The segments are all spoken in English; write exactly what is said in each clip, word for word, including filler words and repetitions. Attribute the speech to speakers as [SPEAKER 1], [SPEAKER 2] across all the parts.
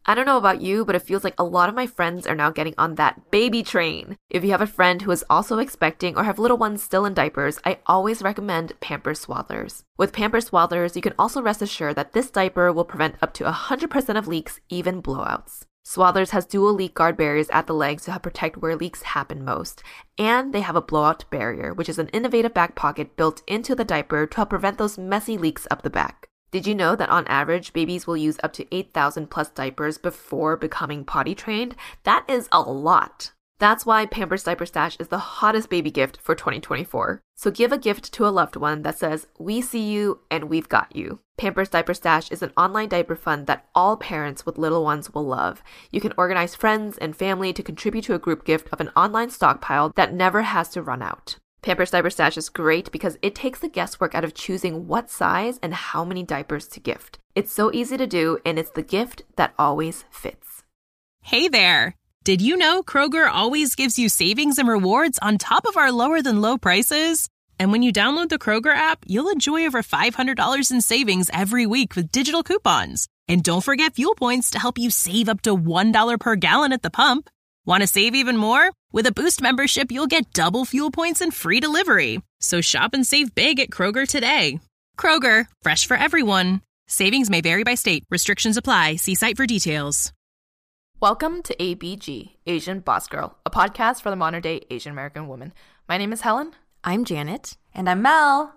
[SPEAKER 1] I don't know about you, but it feels like a lot of my friends are now getting on that baby train. If you have a friend who is also expecting or have little ones still in diapers, I always recommend Pampers Swaddlers. With Pampers Swaddlers, you can also rest assured that this diaper will prevent up to one hundred percent of leaks, even blowouts. Swaddlers has dual leak guard barriers at the legs to help protect where leaks happen most. And they have a blowout barrier, which is an innovative back pocket built into the diaper to help prevent those messy leaks up the back. Did you know that on average, babies will use up to eight thousand plus diapers before becoming potty trained? That is a lot. That's why Pampers Diaper Stash is the hottest baby gift for twenty twenty-four. So give a gift to a loved one that says, "We see you and we've got you." Pampers Diaper Stash is an online diaper fund that all parents with little ones will love. You can organize friends and family to contribute to a group gift of an online stockpile that never has to run out. Pampers Diaper Stash is great because it takes the guesswork out of choosing what size and how many diapers to gift. It's so easy to do, and it's the gift that always fits.
[SPEAKER 2] Hey there! Did you know Kroger always gives you savings and rewards on top of our lower-than-low prices? And when you download the Kroger app, you'll enjoy over five hundred dollars in savings every week with digital coupons. And don't forget fuel points to help you save up to one dollar per gallon at the pump. Want to save even more? With a Boost membership, you'll get double fuel points and free delivery. So shop and save big at Kroger today. Kroger, fresh for everyone. Savings may vary by state. Restrictions apply. See site for details.
[SPEAKER 3] Welcome to A B G, Asian Boss Girl, a podcast for the modern-day Asian American woman. My name is Helen.
[SPEAKER 1] I'm Janet.
[SPEAKER 4] And I'm Mel.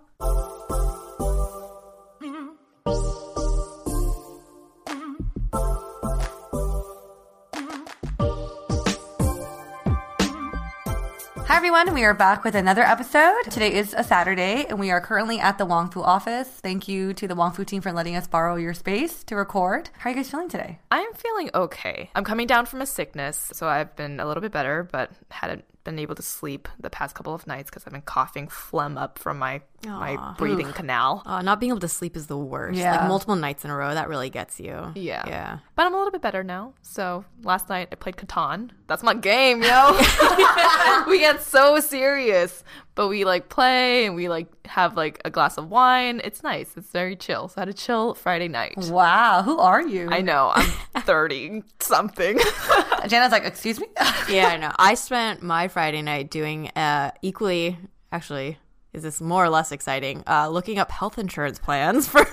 [SPEAKER 4] Hi everyone, we are back with another episode. Today is a Saturday and we are currently at the Wong Fu office. Thank you to the Wong Fu team for letting us borrow your space to record. How are you guys feeling today?
[SPEAKER 3] I'm feeling okay. I'm coming down from a sickness, so I've been a little bit better, but hadn't been able to sleep the past couple of nights because I've been coughing phlegm up from my
[SPEAKER 5] Aww.
[SPEAKER 3] my breathing canal.
[SPEAKER 5] Uh, not being able to sleep is the worst.
[SPEAKER 4] Yeah.
[SPEAKER 5] Like multiple nights in a row, that really gets you.
[SPEAKER 3] Yeah.
[SPEAKER 5] Yeah.
[SPEAKER 3] But I'm a little bit better now. So last night I played Catan. That's my game, yo. We get so serious. But we like play and we like have like a glass of wine. It's nice. It's very chill. So I had a chill Friday night.
[SPEAKER 4] Wow, who are you?
[SPEAKER 3] I know. I'm thirty something.
[SPEAKER 4] Jana's like, excuse me?
[SPEAKER 5] Yeah, I know. I spent my Friday night doing uh, equally, actually, is this more or less exciting, uh, looking up health insurance plans for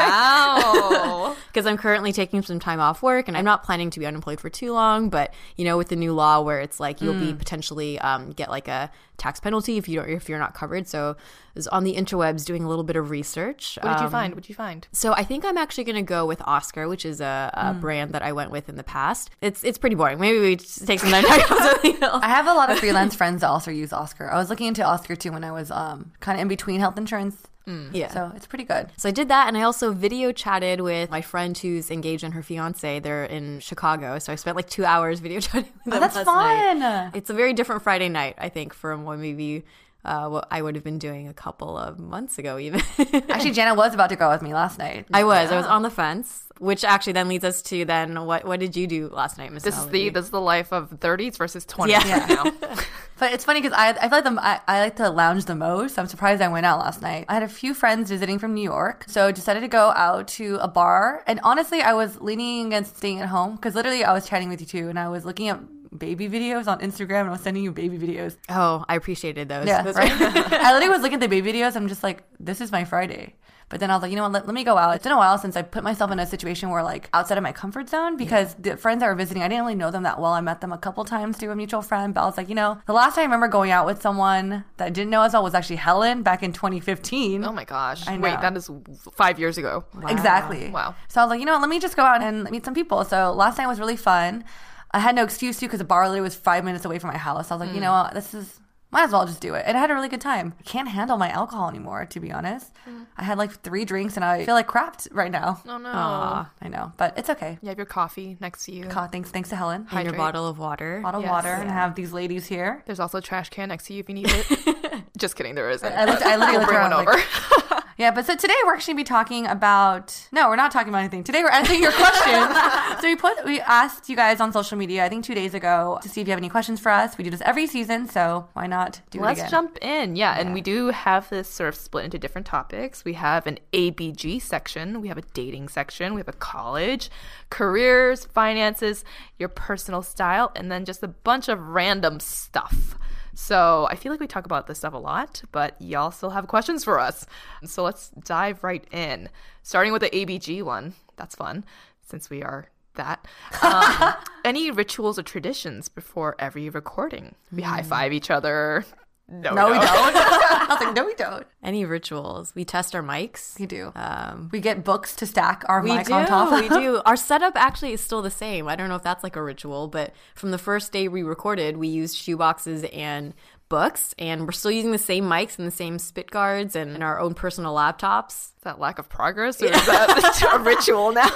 [SPEAKER 3] Wow.
[SPEAKER 5] Because I'm currently taking some time off work and I'm not planning to be unemployed for too long, but you know, with the new law where it's like you'll mm. be potentially um, get like a tax penalty if you don't if you're not covered. So I was on the interwebs doing a little bit of research.
[SPEAKER 3] What did you
[SPEAKER 5] um,
[SPEAKER 3] find? What did you find?
[SPEAKER 5] So I think I'm actually going to go with Oscar, which is a, a mm. brand that I went with in the past. It's it's pretty boring. Maybe we just take some time to talk about something else.
[SPEAKER 4] I have a lot of freelance friends that also use Oscar. I was looking into Oscar too when I was um kind of in between health insurance.
[SPEAKER 5] Mm. Yeah.
[SPEAKER 4] So it's pretty good.
[SPEAKER 5] So I did that, and I also video chatted with my friend who's engaged and her fiance. They're in Chicago, so I spent like two hours video chatting with them.
[SPEAKER 4] Oh, that's
[SPEAKER 5] last
[SPEAKER 4] fun.
[SPEAKER 5] Night. It's a very different Friday night, I think, from what maybe uh, what I would have been doing a couple of months ago, even.
[SPEAKER 4] Actually, Jana was about to go with me last night.
[SPEAKER 5] I was.
[SPEAKER 4] Yeah.
[SPEAKER 5] I was on the fence. Which actually then leads us to then what what did you do last night, Miss
[SPEAKER 3] This
[SPEAKER 5] Melody?
[SPEAKER 3] is the this is the life of thirties versus twenties.
[SPEAKER 5] Yeah.
[SPEAKER 3] Now.
[SPEAKER 4] But it's funny because I I feel like the, I, I like to lounge the most. I'm surprised I went out last night. I had a few friends visiting from New York, so decided to go out to a bar. And honestly, I was leaning against staying at home because literally I was chatting with you too, and I was looking at baby videos on Instagram, and I was sending you baby videos.
[SPEAKER 5] Oh, I appreciated those.
[SPEAKER 4] Yeah,
[SPEAKER 5] those
[SPEAKER 4] right? I literally was looking at the baby videos. I'm just like, this is my Friday. But then I was like, you know what, let, let me go out. It's been a while since I put myself in a situation where like outside of my comfort zone because yeah. the friends that were visiting, I didn't really know them that well. I met them a couple times through a mutual friend. But I was like, you know, the last time I remember going out with someone that I didn't know as well was actually Helen back in twenty fifteen.
[SPEAKER 3] Oh my gosh.
[SPEAKER 4] I know.
[SPEAKER 3] Wait, that is five years ago.
[SPEAKER 4] Wow. Exactly.
[SPEAKER 3] Wow.
[SPEAKER 4] So I was like, you know what, let me just go out and meet some people. So last night was really fun. I had no excuse to because the bar literally was five minutes away from my house. I was like, mm. you know what, this is... might as well just do it. And I had a really good time. I can't handle my alcohol anymore, to be honest. Mm. I had like three drinks and I feel like crap right now.
[SPEAKER 3] Oh no.
[SPEAKER 5] Aww.
[SPEAKER 4] I know, but it's okay.
[SPEAKER 3] You have your coffee next to you.
[SPEAKER 4] Co- thanks, thanks to Helen.
[SPEAKER 5] And
[SPEAKER 3] Hydrate.
[SPEAKER 5] your bottle of water.
[SPEAKER 4] Bottle
[SPEAKER 3] yes.
[SPEAKER 4] of water
[SPEAKER 3] yeah.
[SPEAKER 4] and have these ladies here.
[SPEAKER 3] There's also a trash can next to you if you need it. Just kidding, there isn't.
[SPEAKER 4] I, looked, I literally
[SPEAKER 3] we'll
[SPEAKER 4] looked
[SPEAKER 3] bring
[SPEAKER 4] around
[SPEAKER 3] one
[SPEAKER 4] like,
[SPEAKER 3] over.
[SPEAKER 4] Yeah, but so today we're actually be talking about no, we're not talking about anything. Today we're answering your questions. So we put we asked you guys on social media, I think two days ago, to see if you have any questions for us. We do this every season, so why not do
[SPEAKER 3] Let's
[SPEAKER 4] it again?
[SPEAKER 3] jump in. Yeah, yeah, and we do have this sort of split into different topics. We have an A B G section, we have a dating section, we have a college, careers, finances, your personal style, and then just a bunch of random stuff. So I feel like we talk about this stuff a lot, but y'all still have questions for us. So let's dive right in. Starting with the A B G one. That's fun, since we are that. Um, any rituals or traditions before every recording? We mm. high-five each other. No,
[SPEAKER 4] no
[SPEAKER 3] we
[SPEAKER 4] don't.
[SPEAKER 3] We don't.
[SPEAKER 4] I was like, no, we don't.
[SPEAKER 5] Any rituals? We test our mics.
[SPEAKER 4] We do.
[SPEAKER 5] Um,
[SPEAKER 4] we get books to stack our
[SPEAKER 5] we
[SPEAKER 4] mic
[SPEAKER 5] do,
[SPEAKER 4] on top of.
[SPEAKER 5] We do. Our setup actually is still the same. I don't know if that's like a ritual, but from the first day we recorded, we used shoeboxes and books, and we're still using the same mics and the same spit guards and, and our own personal laptops.
[SPEAKER 3] Is that lack of progress, or is that a ritual now?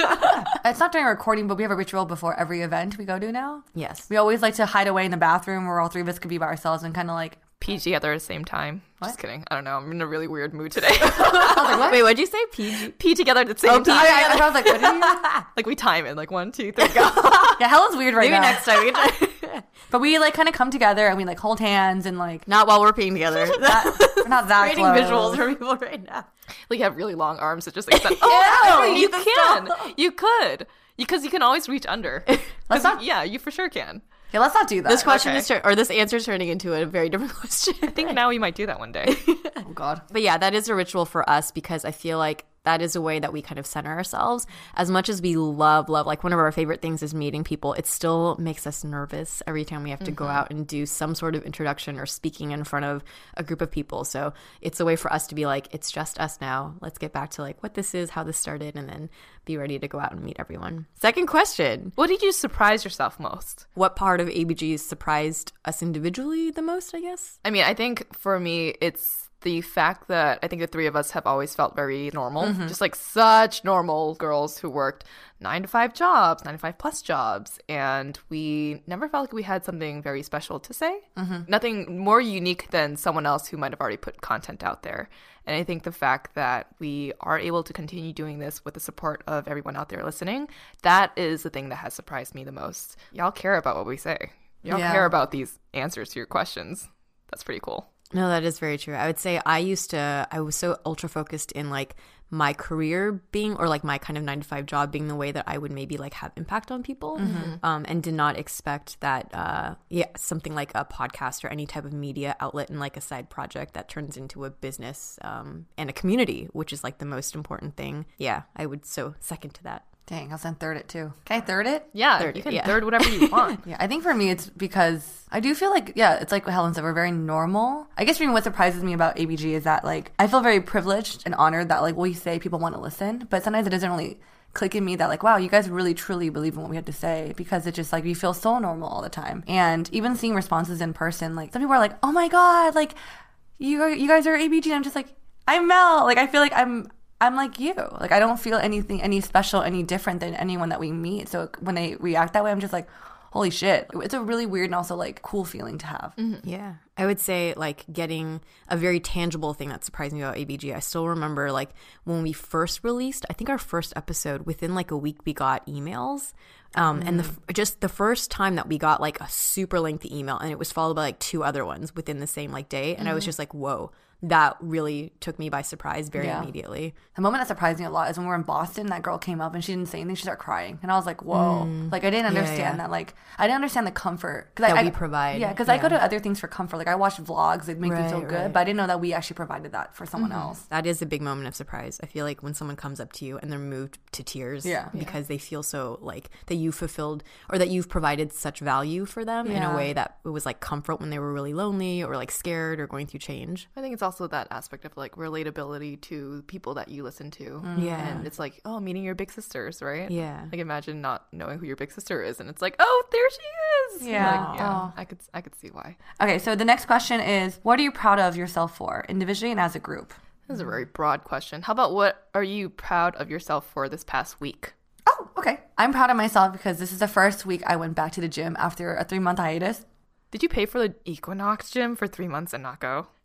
[SPEAKER 4] It's not during recording, but we have a ritual before every event we go to now.
[SPEAKER 5] Yes.
[SPEAKER 4] We always like to hide away in the bathroom where all three of us could be by ourselves and kind of like
[SPEAKER 3] pee together at the same time.
[SPEAKER 4] What?
[SPEAKER 3] Just kidding. I don't know. I'm in a really weird mood today.
[SPEAKER 4] I was like, what?
[SPEAKER 5] Wait, what'd you say? Pee?
[SPEAKER 3] Pee together at the same
[SPEAKER 4] Oh,
[SPEAKER 3] time.
[SPEAKER 4] I, I, I was like, what did you?
[SPEAKER 3] Like we time it. Like one, two, three, go.
[SPEAKER 4] Yeah, Helen's weird right
[SPEAKER 5] Maybe
[SPEAKER 4] now.
[SPEAKER 5] next time. We can
[SPEAKER 4] But we like kind of come together and we like hold hands and like
[SPEAKER 5] not while we're peeing together.
[SPEAKER 4] that, we're not that
[SPEAKER 5] Creating
[SPEAKER 4] close.
[SPEAKER 5] visuals for people right now.
[SPEAKER 3] Like you have really long arms that just like extend. Oh,
[SPEAKER 5] Ew,
[SPEAKER 3] you
[SPEAKER 5] the
[SPEAKER 3] can.
[SPEAKER 5] stuff.
[SPEAKER 3] You could. Because you can always reach under.
[SPEAKER 4] Let's not.
[SPEAKER 3] Yeah, you for sure can.
[SPEAKER 4] Yeah, let's not do that.
[SPEAKER 5] This question
[SPEAKER 3] Okay.
[SPEAKER 5] is tur- or this answer is turning into a very different question.
[SPEAKER 3] I think now we might do that one day.
[SPEAKER 4] Oh God.
[SPEAKER 5] But yeah, that is a ritual for us because I feel like that is a way that we kind of center ourselves. As much as we love, love, like one of our favorite things is meeting people, it still makes us nervous every time we have to mm-hmm. go out and do some sort of introduction or speaking in front of a group of people. So it's a way for us to be like, it's just us now. Let's get back to like what this is, how this started, and then be ready to go out and meet everyone. Second question.
[SPEAKER 3] What did you surprise yourself most?
[SPEAKER 5] What part of A B G surprised us individually the most, I guess?
[SPEAKER 3] I mean, I think for me, it's the fact that I think the three of us have always felt very normal, mm-hmm. just like such normal girls who worked nine to five jobs, nine to five plus jobs. And we never felt like we had something very special to say. Mm-hmm. Nothing more unique than someone else who might have already put content out there. And I think the fact that we are able to continue doing this with the support of everyone out there listening, that is the thing that has surprised me the most. Y'all care about what we say. Y'all
[SPEAKER 4] yeah.
[SPEAKER 3] care about these answers to your questions. That's pretty cool.
[SPEAKER 5] No, that is very true. I would say I used to, I was so ultra focused in like my career being, or like my kind of nine to five job being the way that I would maybe like have impact on people, mm-hmm. um, and did not expect that, uh, yeah, something like a podcast or any type of media outlet and like a side project that turns into a business um, and a community, which is like the most important thing. Yeah, I would so second to that.
[SPEAKER 4] Dang, I'll send third it too. Can I third it?
[SPEAKER 3] Yeah,
[SPEAKER 5] third
[SPEAKER 3] you
[SPEAKER 5] it,
[SPEAKER 3] can
[SPEAKER 5] yeah.
[SPEAKER 3] third whatever you want.
[SPEAKER 4] Yeah, I think for me it's because I do feel like, yeah, it's like what Helen said, we're very normal. I guess for me what surprises me about A B G is that like I feel very privileged and honored that like we say people want to listen, but sometimes it doesn't really click in me that like, wow, you guys really truly believe in what we have to say, because it's just like we feel so normal all the time. And even seeing responses in person, like some people are like, oh my God, like you, you guys are A B G. And I'm just like, I'm Mel. Like I feel like I'm I'm like you. Like, I don't feel anything, any special, any different than anyone that we meet. So when they react that way, I'm just like, holy shit. It's a really weird and also, like, cool feeling to have.
[SPEAKER 5] Mm-hmm. Yeah. I would say, like, getting a very tangible thing that surprised me about A B G. I still remember, like, when we first released, I think our first episode, within, like, a week, we got emails. Um, mm. And the, just the first time that we got, like, a super lengthy email, and it was followed by, like, two other ones within the same, like, day. And mm. I was just like, whoa. That really took me by surprise very yeah. immediately.
[SPEAKER 4] The moment that surprised me a lot is when we were in Boston, that girl came up and she didn't say anything. She started crying. And I was like, whoa. Mm. Like, I didn't understand yeah, yeah. that. Like, I didn't understand the comfort.
[SPEAKER 5] That
[SPEAKER 4] I,
[SPEAKER 5] we
[SPEAKER 4] I,
[SPEAKER 5] provide.
[SPEAKER 4] Yeah, because
[SPEAKER 5] yeah.
[SPEAKER 4] I go to other things for comfort. Like, I watch vlogs that make
[SPEAKER 5] right,
[SPEAKER 4] me feel good.
[SPEAKER 5] Right.
[SPEAKER 4] But I didn't know that we actually provided that for someone
[SPEAKER 5] mm-hmm.
[SPEAKER 4] else.
[SPEAKER 5] That is a big moment of surprise. I feel like when someone comes up to you and they're moved to tears
[SPEAKER 4] yeah.
[SPEAKER 5] because
[SPEAKER 4] yeah.
[SPEAKER 5] they feel so, like, that you fulfilled or that you've provided such value for them yeah. in a way that it was, like, comfort when they were really lonely or, like, scared or going through change.
[SPEAKER 3] I think it's also that aspect of, like, relatability to people that you listen to.
[SPEAKER 5] Mm. Yeah.
[SPEAKER 3] And it's like, oh, meeting your big sisters, right?
[SPEAKER 5] Yeah.
[SPEAKER 3] Like, imagine not knowing who your big sister is, and it's like, oh, there she is.
[SPEAKER 4] Yeah.
[SPEAKER 3] Like, yeah.
[SPEAKER 4] Oh.
[SPEAKER 3] I could I could see why.
[SPEAKER 4] Okay, so the next question is, what are you proud of yourself for, individually and as a group?
[SPEAKER 3] This is a very broad question. How about what are you proud of yourself for this past week?
[SPEAKER 4] Oh, okay. I'm proud of myself because this is the first week I went back to the gym after a three-month hiatus.
[SPEAKER 3] Did you pay for the Equinox gym for three months and not go?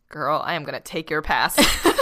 [SPEAKER 3] girl, I am going to take your pass.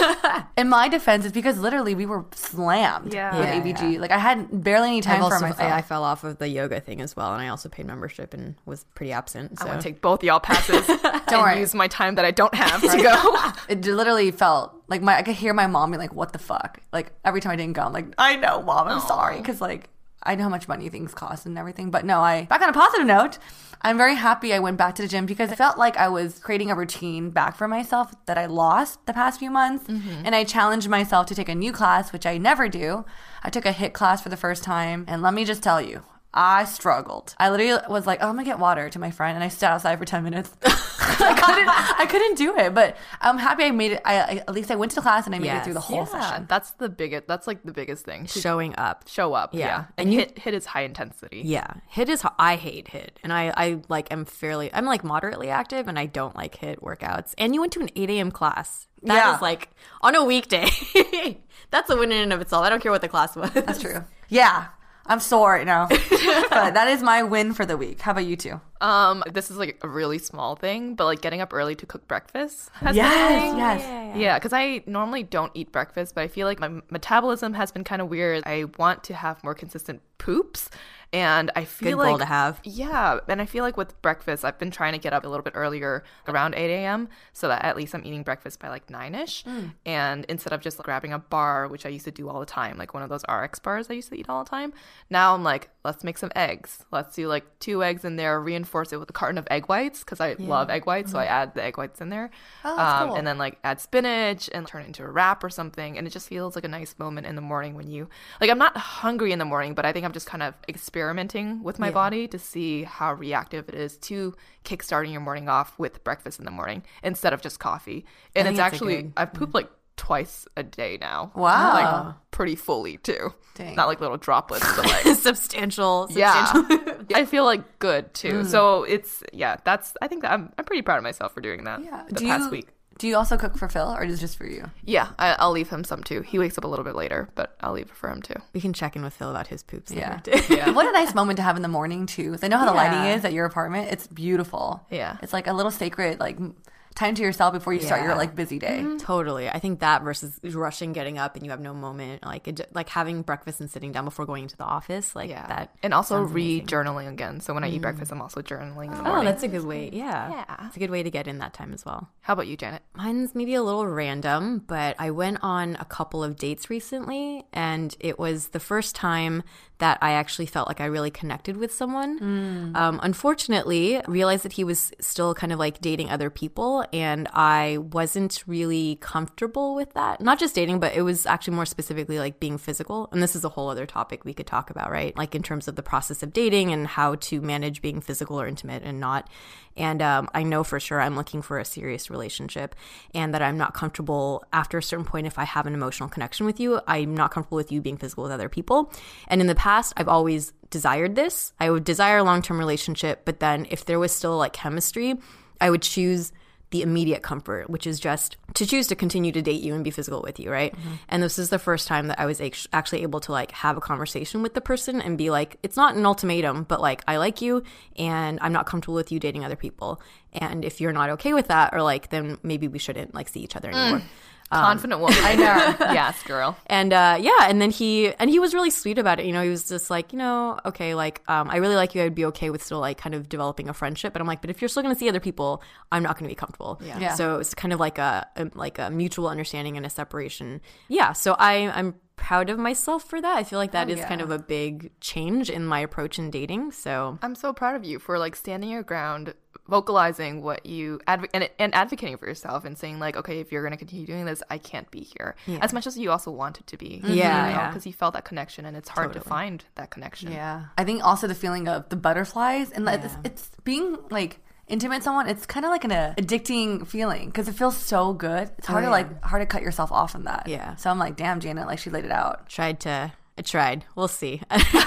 [SPEAKER 4] In my defense, it's because literally we were slammed
[SPEAKER 3] Yeah.
[SPEAKER 4] with
[SPEAKER 5] Yeah,
[SPEAKER 4] A B G.
[SPEAKER 5] yeah.
[SPEAKER 4] Like I had barely any time
[SPEAKER 5] I've
[SPEAKER 4] for
[SPEAKER 5] also,
[SPEAKER 4] myself.
[SPEAKER 5] I, I fell off of the yoga thing as well, and I also paid membership and was pretty absent. So.
[SPEAKER 3] I want to take both y'all passes and
[SPEAKER 4] worry.
[SPEAKER 3] use my time that I don't have to go.
[SPEAKER 4] It literally felt like my I could hear my mom be like, "What the fuck?" Like every time I didn't go, I'm like, "I know, mom, I'm sorry," because like I know how much money things cost and everything. But no, I back on a positive note, I'm very happy I went back to the gym because I felt like I was creating a routine back for myself that I lost the past few months, and I challenged myself to take a new class, which I never do. I took a HIIT class for the first time, and let me just tell you, I struggled. I literally was like, oh, I'm gonna get water to my friend, and I stood outside for ten minutes. I couldn't I couldn't do it, but I'm happy I made it. I, I At least I went to the class and I made
[SPEAKER 5] Yes.
[SPEAKER 4] it through the whole
[SPEAKER 3] Yeah,
[SPEAKER 4] session.
[SPEAKER 3] that's the biggest. That's like the biggest thing. To
[SPEAKER 5] Showing up.
[SPEAKER 3] show up.
[SPEAKER 5] Yeah.
[SPEAKER 3] Yeah,
[SPEAKER 5] And
[SPEAKER 3] and
[SPEAKER 5] you-
[SPEAKER 3] hit hit is high intensity.
[SPEAKER 5] Yeah, HIIT is. I hate HIIT, and I, I like am fairly. I'm like moderately active, and I don't like HIIT workouts. And you went to an eight a.m. class. That
[SPEAKER 4] Yeah.
[SPEAKER 5] is like on a weekday. That's a win in and of itself. I don't care what the class was.
[SPEAKER 4] That's true. Yeah, I'm sore right now, but that is my win for the week. How about you two?
[SPEAKER 3] Um, this is like a really small thing, but like getting up early to cook breakfast has
[SPEAKER 4] Yes,
[SPEAKER 3] been a thing.
[SPEAKER 4] yes.
[SPEAKER 3] Yeah, because I normally don't eat breakfast, but I feel like my metabolism has been kind of weird. I want to have more consistent poops, and I feel
[SPEAKER 5] Good
[SPEAKER 3] like
[SPEAKER 5] goal to have.
[SPEAKER 3] Yeah, and I feel like with breakfast, I've been trying to get up a little bit earlier, around eight a.m., so that at least I'm eating breakfast by like nine-ish,
[SPEAKER 5] Mm.
[SPEAKER 3] and instead of just like, grabbing a bar, which I used to do all the time, like one of those R X bars I used to eat all the time, now I'm like, let's make some eggs. Let's do like two eggs in there, reinforce it with a carton of egg whites, because I love egg whites, so I add the egg whites in there,
[SPEAKER 4] Oh, that's
[SPEAKER 3] um,
[SPEAKER 4] cool.
[SPEAKER 3] and then like add spinach and turn it into a wrap or something, and it just feels like a nice moment in the morning when you, like, I'm not hungry in the morning, but I think I'm just kind of experimenting with my body to see how reactive it is to kickstarting your morning off with breakfast in the morning instead of just coffee. And
[SPEAKER 5] think
[SPEAKER 3] it's
[SPEAKER 5] it's a
[SPEAKER 3] actually,
[SPEAKER 5] good-
[SPEAKER 3] I've pooped like twice a day now.
[SPEAKER 4] Wow.
[SPEAKER 3] Like pretty fully too.
[SPEAKER 4] Dang.
[SPEAKER 3] Not like little droplets, but like
[SPEAKER 5] substantial.
[SPEAKER 3] yeah,
[SPEAKER 5] substantial.
[SPEAKER 3] I feel like good too. So it's yeah, that's I think that I'm I'm pretty proud of myself for doing that the
[SPEAKER 4] do
[SPEAKER 3] past
[SPEAKER 4] you,
[SPEAKER 3] week.
[SPEAKER 4] Do you also cook for Phil, or is it just for you?
[SPEAKER 3] Yeah, I, I'll leave him some too. He wakes up a little bit later, but I'll leave it for him too.
[SPEAKER 5] We can check in with Phil about his poops.
[SPEAKER 4] Yeah.
[SPEAKER 5] later, too.
[SPEAKER 3] Yeah.
[SPEAKER 4] What a nice moment to have in the morning too. 'Cause I know how the
[SPEAKER 5] Yeah.
[SPEAKER 4] lighting is at your apartment. It's beautiful.
[SPEAKER 3] Yeah.
[SPEAKER 4] It's like a little sacred like m- time to yourself before you start
[SPEAKER 5] Yeah.
[SPEAKER 4] your like busy day.
[SPEAKER 5] Totally. I think that versus rushing, getting up, and you have no moment. Like it, like having breakfast and sitting down before going into the office. Like
[SPEAKER 3] Yeah,
[SPEAKER 5] that.
[SPEAKER 3] and also
[SPEAKER 5] sounds amazing.
[SPEAKER 3] re-journaling again. So when I eat breakfast, I'm also journaling in the
[SPEAKER 5] Oh,
[SPEAKER 3] morning.
[SPEAKER 5] that's a good way. Yeah.
[SPEAKER 3] Yeah.
[SPEAKER 5] It's a good way to get in that time as well.
[SPEAKER 3] How about you, Janet?
[SPEAKER 5] Mine's maybe a little random, but I went on a couple of dates recently, and it was the first time that I actually felt like I really connected with someone. Um, unfortunately, realized that he was still kind of like dating other people, and I wasn't really comfortable with that. Not just dating, but it was actually more specifically like being physical. And this is a whole other topic we could talk about, right? Like in terms of the process of dating and how to manage being physical or intimate and not. And um, I know for sure I'm looking for a serious relationship, and that I'm not comfortable after a certain point if I have an emotional connection with you. I'm not comfortable with you being physical with other people. And in the past, I've always desired this. I would desire a long-term relationship, but then if there was still like chemistry, I would choose the immediate comfort, which is just to choose to continue to date you and be physical with you, right? Mm-hmm. And this is the first time that I was actually able to like have a conversation with the person and be like, it's not an ultimatum, but like, I like you and I'm not comfortable with you dating other people. And if you're not okay with that, or like, then maybe we shouldn't like see each other anymore.
[SPEAKER 3] Mm. Confident woman. I know. Yes, girl.
[SPEAKER 5] And uh, yeah, and then he and he was really sweet about it. You know, he was just like, you know, okay, like um, I really like you. I'd be okay with still like kind of developing a friendship. But I'm like, but if you're still going to see other people, I'm not going to be comfortable.
[SPEAKER 4] Yeah. Yeah.
[SPEAKER 5] So it's kind of like a, a like a mutual understanding and a separation. Yeah. So I I'm proud of myself for that. I feel like that
[SPEAKER 4] Oh,
[SPEAKER 5] is
[SPEAKER 4] yeah.
[SPEAKER 5] kind of a big change in my approach in dating. So
[SPEAKER 3] I'm so proud of you for like standing your ground, vocalizing what you adv- and, and advocating for yourself and saying like, okay, if you're going to continue doing this, I can't be here as much as you also want it to be.
[SPEAKER 5] Yeah, yeah.
[SPEAKER 3] Because you felt that connection, and it's hard to
[SPEAKER 5] Totally.
[SPEAKER 3] find that connection.
[SPEAKER 4] Yeah. I think also the feeling of the butterflies and like it's, it's being like intimate with someone. It's kind of like an uh, addicting feeling because it feels so good. It's hard
[SPEAKER 5] Oh,
[SPEAKER 4] to
[SPEAKER 5] yeah.
[SPEAKER 4] like hard to cut yourself off from that.
[SPEAKER 5] Yeah.
[SPEAKER 4] So I'm like, damn, Janet, like she laid it out.
[SPEAKER 5] tried to I tried. We'll see.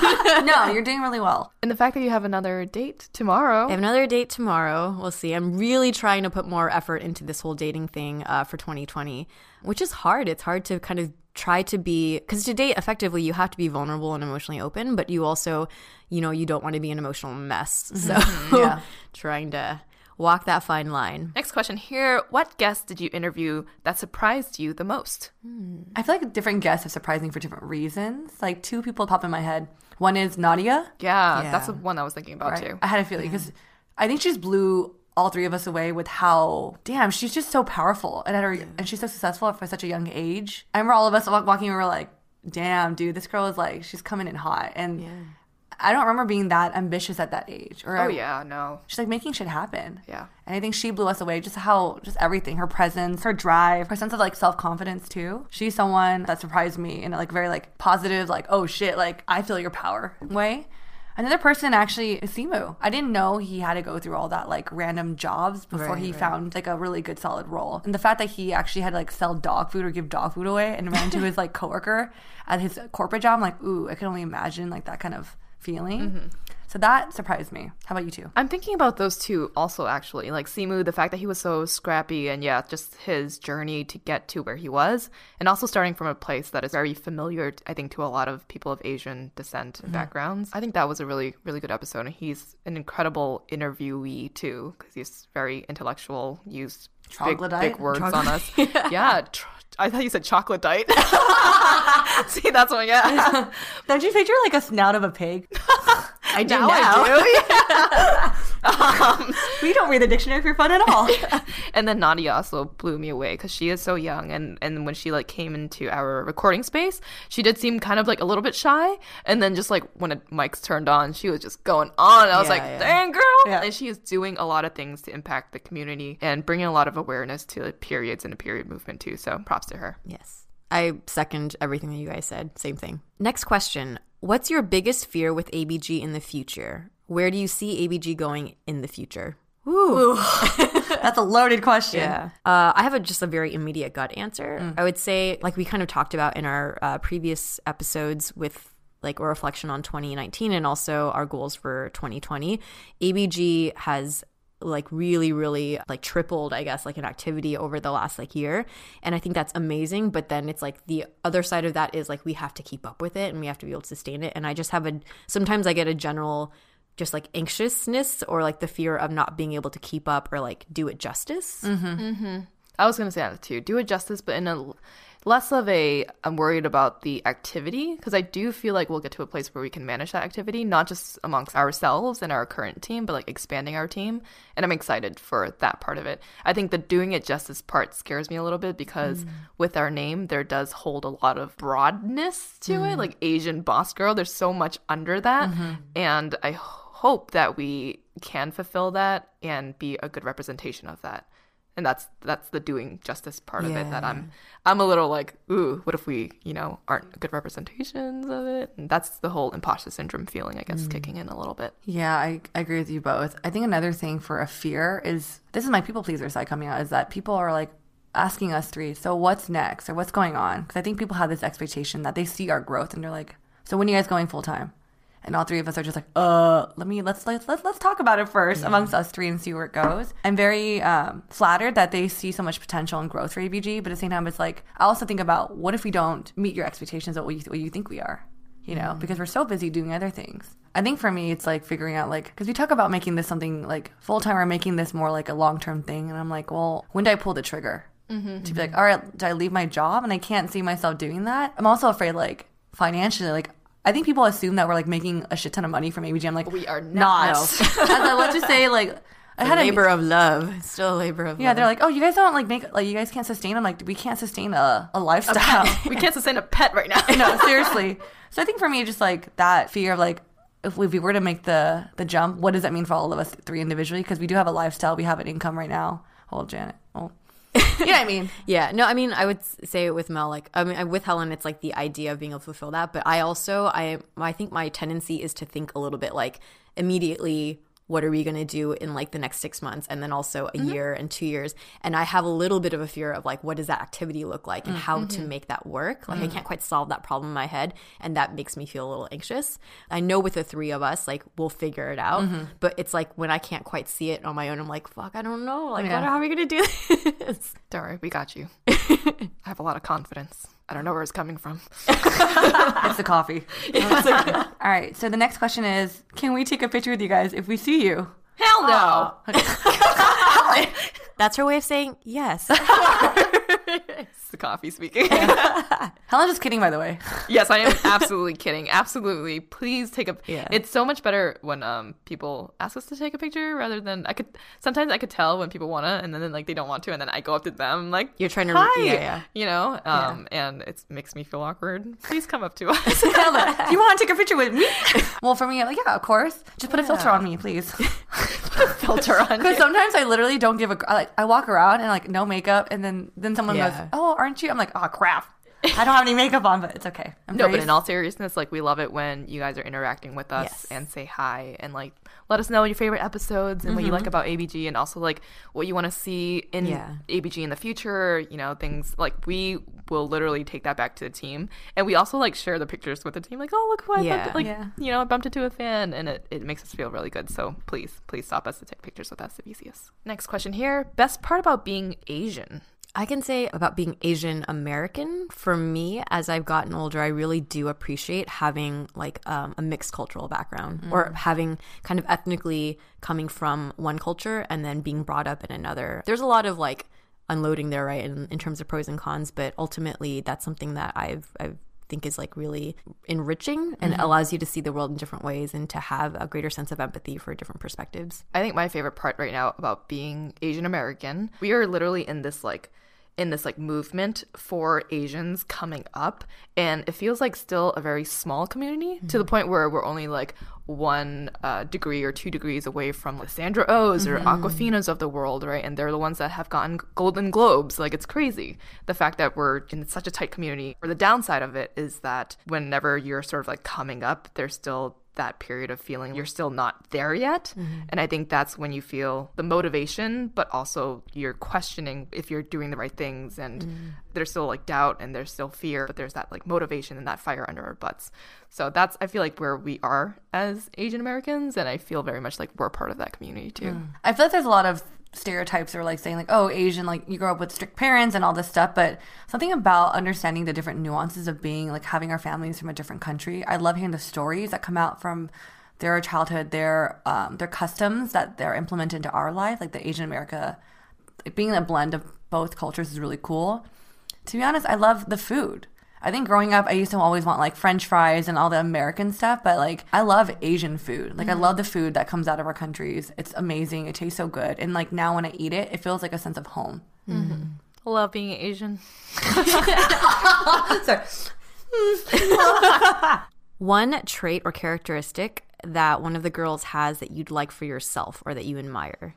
[SPEAKER 4] No, you're doing really well.
[SPEAKER 3] And the fact that you have another date tomorrow.
[SPEAKER 5] I have another date tomorrow. We'll see. I'm really trying to put more effort into this whole dating thing uh, for twenty twenty, which is hard. It's hard to kind of try to be, because to date effectively, you have to be vulnerable and emotionally open, but you also, you know, you don't want to be an emotional mess. So
[SPEAKER 4] Yeah.
[SPEAKER 5] trying to walk that fine line.
[SPEAKER 3] Next question here. What guest did you interview that surprised you the most?
[SPEAKER 4] I feel like different guests are surprising for different reasons. Like two people pop in my head. One is Nadia.
[SPEAKER 3] Yeah,
[SPEAKER 5] Yeah.
[SPEAKER 3] that's the one I was thinking about
[SPEAKER 4] Right?
[SPEAKER 3] too.
[SPEAKER 4] I had a feeling because I think she just blew all three of us away with how, damn, she's just so powerful and at her, and she's so successful for such a young age. I remember all of us walk- walking and we were like, damn, dude, this girl is like, she's coming in hot. And I don't remember being that ambitious at that age. Or
[SPEAKER 3] Oh
[SPEAKER 4] I-
[SPEAKER 3] yeah, no.
[SPEAKER 4] She's like making shit happen.
[SPEAKER 3] Yeah.
[SPEAKER 4] And I think she blew us away. Just how, just everything, her presence, her drive, her sense of like self confidence too. She's someone that surprised me in a like very like positive, like, oh shit, like I feel your power way. Another person actually is Simu. I didn't know he had to go through all that like random jobs before
[SPEAKER 5] Right,
[SPEAKER 4] he
[SPEAKER 5] right.
[SPEAKER 4] found like a really good solid role. And the fact that he actually had to like sell dog food or give dog food away and ran to his like coworker at his corporate job, I'm like, ooh, I can only imagine like that kind of feeling.
[SPEAKER 3] Mm-hmm.
[SPEAKER 4] So that surprised me. How about you two?
[SPEAKER 3] I'm thinking about those two also, actually. Like Simu, the fact that he was so scrappy and yeah, just his journey to get to where he was. And also starting from a place that is very familiar, I think, to a lot of people of Asian descent and backgrounds. I think that was a really, really good episode. And he's an incredible interviewee, too, because he's very intellectual, used big,
[SPEAKER 4] Troglodyte?
[SPEAKER 3] big words on us. yeah. Tr- I thought you said chocolatite. See, that's one, yeah.
[SPEAKER 4] Don't you picture like a snout of a pig?
[SPEAKER 5] I do
[SPEAKER 3] Now
[SPEAKER 5] now.
[SPEAKER 3] I do. um,
[SPEAKER 4] We don't read the dictionary for fun at all.
[SPEAKER 3] And then Nadia also blew me away because she is so young, and and when she like came into our recording space, she did seem kind of like a little bit shy, and then just like when the mics turned on, she was just going on. I was
[SPEAKER 5] Yeah,
[SPEAKER 3] like,
[SPEAKER 5] yeah.
[SPEAKER 3] dang girl,
[SPEAKER 4] Yeah.
[SPEAKER 3] and she is doing a lot of things to impact the community and bringing a lot of awareness to like, periods and the period movement too. So props to her.
[SPEAKER 5] Yes. I second everything that you guys said. Same thing. Next question. What's your biggest fear with A B G in the future? Where do you see A B G going in the future? Ooh.
[SPEAKER 4] That's a loaded question.
[SPEAKER 5] Yeah. Uh, I have a, just a very immediate gut answer. I would say, like we kind of talked about in our uh, previous episodes with like a reflection on twenty nineteen and also our goals for twenty twenty, A B G has like really, really like tripled, I guess, like an activity over the last like year. And I think that's amazing. But then it's like the other side of that is like we have to keep up with it and we have to be able to sustain it. And I just have a, sometimes I get a general just like anxiousness or like the fear of not being able to keep up or like do it justice.
[SPEAKER 3] I was gonna say that too. Do it justice, but in a less of a I'm worried about the activity, because I do feel like we'll get to a place where we can manage that activity, not just amongst ourselves and our current team, but like expanding our team. And I'm excited for that part of it. I think the doing it justice part scares me a little bit because with our name, there does hold a lot of broadness to it, like Asian boss girl. There's so much under that. And I hope that we can fulfill that and be a good representation of that. And that's that's the doing justice part of it that I'm I'm a little like, ooh, what if we, you know, aren't good representations of it? And that's the whole imposter syndrome feeling, I guess, kicking in a little bit.
[SPEAKER 4] Yeah, I, I agree with you both. I think another thing for a fear is, this is my people pleaser side coming out, is that people are like asking us three, so what's next or what's going on? Because I think people have this expectation that they see our growth and they're like, so when are you guys going full time? And all three of us are just like, uh, let me, let's, let's, let's, let's talk about it first amongst us three and see where it goes. I'm very um, flattered that they see so much potential and growth for A B G, but at the same time, it's like, I also think about what if we don't meet your expectations of what you, what you think we are, you know, because we're so busy doing other things. I think for me, it's like figuring out like, because we talk about making this something like full time or making this more like a long term thing. And I'm like, well, when do I pull the trigger? Mm-hmm. To be like, all right, do I leave my job? And I can't see myself doing that. I'm also afraid like financially, like, I think people assume that we're like making a shit ton of money from A B G. I'm like,
[SPEAKER 3] We are not.
[SPEAKER 4] As I, let's just say, like, I had
[SPEAKER 5] A
[SPEAKER 4] a
[SPEAKER 5] labor of love. It's still a labor of
[SPEAKER 4] Yeah,
[SPEAKER 5] love.
[SPEAKER 4] they're like, oh, you guys don't like make like you guys can't sustain. I'm like, we can't sustain a, a lifestyle.
[SPEAKER 3] We can't sustain a pet right now.
[SPEAKER 4] No, seriously. So I think for me, just like that fear of like, if we, if we were to make the the jump, what does that mean for all of us three individually? Because we do have a lifestyle, we have an income right now. Hold Janet. Oh. You know what I mean?
[SPEAKER 5] Yeah, no, I mean, I would s- say with Mel, like, I mean, with Helen, it's like the idea of being able to fulfill that. But I also, I, I think my tendency is to think a little bit like immediately, what are we going to do in like the next six months and then also a year and two years? And I have a little bit of a fear of like, what does that activity look like and how to make that work? Like, I can't quite solve that problem in my head. And that makes me feel a little anxious. I know with the three of us, like, we'll figure it out. But it's like when I can't quite see it on my own, I'm like, fuck, I don't know. Like,
[SPEAKER 4] Yeah.
[SPEAKER 5] what, how are we going to do this?
[SPEAKER 3] Don't worry, we got you. I have a lot of confidence. I don't know where it's coming from.
[SPEAKER 4] It's the coffee. All right. So the next question is, can we take a picture with you guys if we see you?
[SPEAKER 3] Hell no.
[SPEAKER 5] That's her way of saying yes.
[SPEAKER 3] It's the coffee speaking.
[SPEAKER 4] Helen's just kidding, by the way.
[SPEAKER 3] Yes, I am absolutely kidding. Absolutely. Please take a
[SPEAKER 5] Yeah.
[SPEAKER 3] It's so much better when um people ask us to take a picture rather than I could sometimes I could tell when people want to and then like they don't want to and then I go up to them like
[SPEAKER 5] You're trying to,
[SPEAKER 3] hi,
[SPEAKER 5] yeah, yeah.
[SPEAKER 3] you know, um and it makes me feel awkward. Please come up to us.
[SPEAKER 4] Helen, do you want to take a picture with me? Well, for me, I'm like, yeah, of course. Just put a filter on me, please.
[SPEAKER 3] Filter on
[SPEAKER 4] Because
[SPEAKER 3] you.
[SPEAKER 4] sometimes I literally don't give a. I, like I walk around and like no makeup, and then then someone
[SPEAKER 5] Yeah.
[SPEAKER 4] goes, "Oh, aren't you?" I'm like, "Oh crap, I don't have any makeup on, but it's okay." I'm
[SPEAKER 3] No,
[SPEAKER 4] very-
[SPEAKER 3] but in all seriousness, like we love it when you guys are interacting with us
[SPEAKER 5] Yes.
[SPEAKER 3] and say hi and like let us know your favorite episodes and what you like about A B G and also like what you want to see in
[SPEAKER 5] Yeah.
[SPEAKER 3] A B G in the future, you know, things like we will literally take that back to the team. And we also like share the pictures with the team like, oh, look who I
[SPEAKER 5] Yeah.
[SPEAKER 3] bumped, like,
[SPEAKER 4] Yeah.
[SPEAKER 3] you know, I bumped into a fan and it, it makes us feel really good. So please, please stop us to take pictures with us if you see us. Next question here. Best part about being Asian?
[SPEAKER 5] I can say about being Asian American, for me, as I've gotten older, I really do appreciate having like um, a mixed cultural background or having kind of ethnically coming from one culture and then being brought up in another. There's a lot of like unloading there, right, in, in terms of pros and cons, but ultimately that's something that I've, I've think is like really enriching and allows you to see the world in different ways and to have a greater sense of empathy for different perspectives.
[SPEAKER 3] I think my favorite part right now about being Asian American, we are literally in this like in this like movement for Asians coming up, and it feels like still a very small community mm-hmm. to the point where we're only like one uh, degree or two degrees away from the Sandra Ohs or mm-hmm. Aquafinas of the world, right? And they're the ones that have gotten Golden Globes. Like, it's crazy the fact that we're in such a tight community. Or the downside of it is that whenever you're sort of like coming up, there's still that period of feeling you're still not there yet. Mm-hmm. And I think that's when you feel the motivation, but also you're questioning if you're doing the right things, and mm-hmm. there's still like doubt and there's still fear, but there's that like motivation and that fire under our butts. So that's, I feel like, where we are as Asian Americans, and I feel very much like we're part of that community too.
[SPEAKER 4] Mm. I feel like there's a lot of stereotypes or like saying like, oh, Asian, like you grow up with strict parents and all this stuff, but something about understanding the different nuances of being like having our families from a different country. I love hearing the stories that come out from their childhood, their um their customs that they're implemented into our life, like the Asian America, like being a blend of both cultures is really cool. To be honest, I love the food. I think growing up, I used to always want like French fries and all the American stuff, but like I love Asian food. Like mm-hmm. I love the food that comes out of our countries. It's amazing. It tastes so good. And like now when I eat it, it feels like a sense of home.
[SPEAKER 3] Mm-hmm. I love being Asian.
[SPEAKER 4] Sorry.
[SPEAKER 5] One trait or characteristic that one of the girls has that you'd like for yourself or that you admire?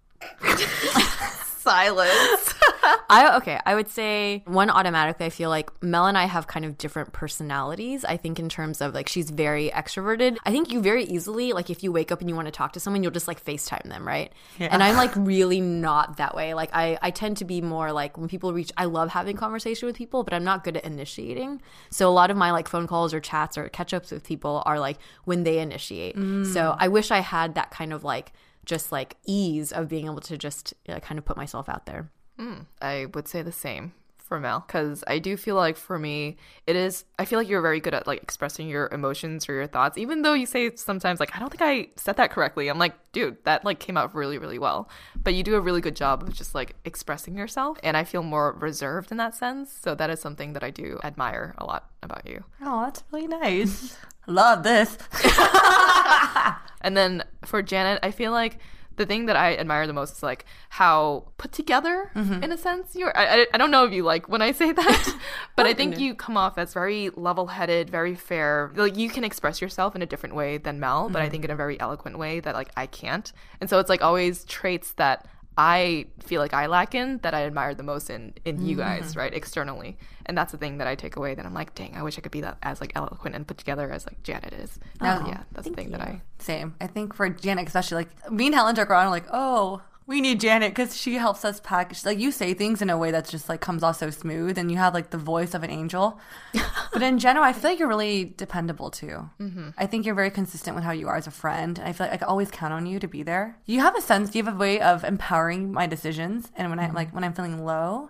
[SPEAKER 3] Silence.
[SPEAKER 5] I okay, I would say one automatically. I feel like Mel and I have kind of different personalities. I think in terms of like she's very extroverted. I think you very easily, like if you wake up and you want to talk to someone, you'll just like FaceTime them, right? Yeah. And I'm like really not that way. Like I, I tend to be more like when people reach, I love having conversation with people, but I'm not good at initiating. So a lot of my like phone calls or chats or catch ups with people are like when they initiate. Mm. So I wish I had that kind of like just like ease of being able to just you know, kind of put myself out there.
[SPEAKER 3] Mm, I would say the same for Mel, because I do feel like for me, it is, I feel like you're very good at like expressing your emotions or your thoughts, even though you say sometimes like, I don't think I said that correctly. I'm like, dude, that like came out really, really well. But you do a really good job of just like expressing yourself. And I feel more reserved in that sense. So that is something that I do admire a lot about you.
[SPEAKER 4] Oh, that's really nice. Love this.
[SPEAKER 3] And then for Janet, I feel like the thing that I admire the most is like how put together, mm-hmm. in a sense, you're. I, I I don't know if you like when I say that, but I think you come off as very level-headed, very fair. Like you can express yourself in a different way than Mel, mm-hmm. but I think in a very eloquent way that like I can't. And so it's like always traits that I feel like I lack in that I admire the most in in mm-hmm. you guys, right, externally. And that's the thing that I take away, that I'm like, dang, I wish I could be that as like eloquent and put together as like Janet is.
[SPEAKER 4] Oh,
[SPEAKER 3] um, yeah, that's the thing
[SPEAKER 4] you.
[SPEAKER 3] that I
[SPEAKER 4] same. I think for Janet especially, like me and Helen joke around like, oh, we need Janet because she helps us package. Like you say things in a way that's just like comes off so smooth, and you have like the voice of an angel. But in general, I feel like you're really dependable too. Mm-hmm. I think you're very consistent with how you are as a friend, and I feel like I can always count on you to be there. You have a sense, you have a way of empowering my decisions, and when mm-hmm. I like when I'm feeling low.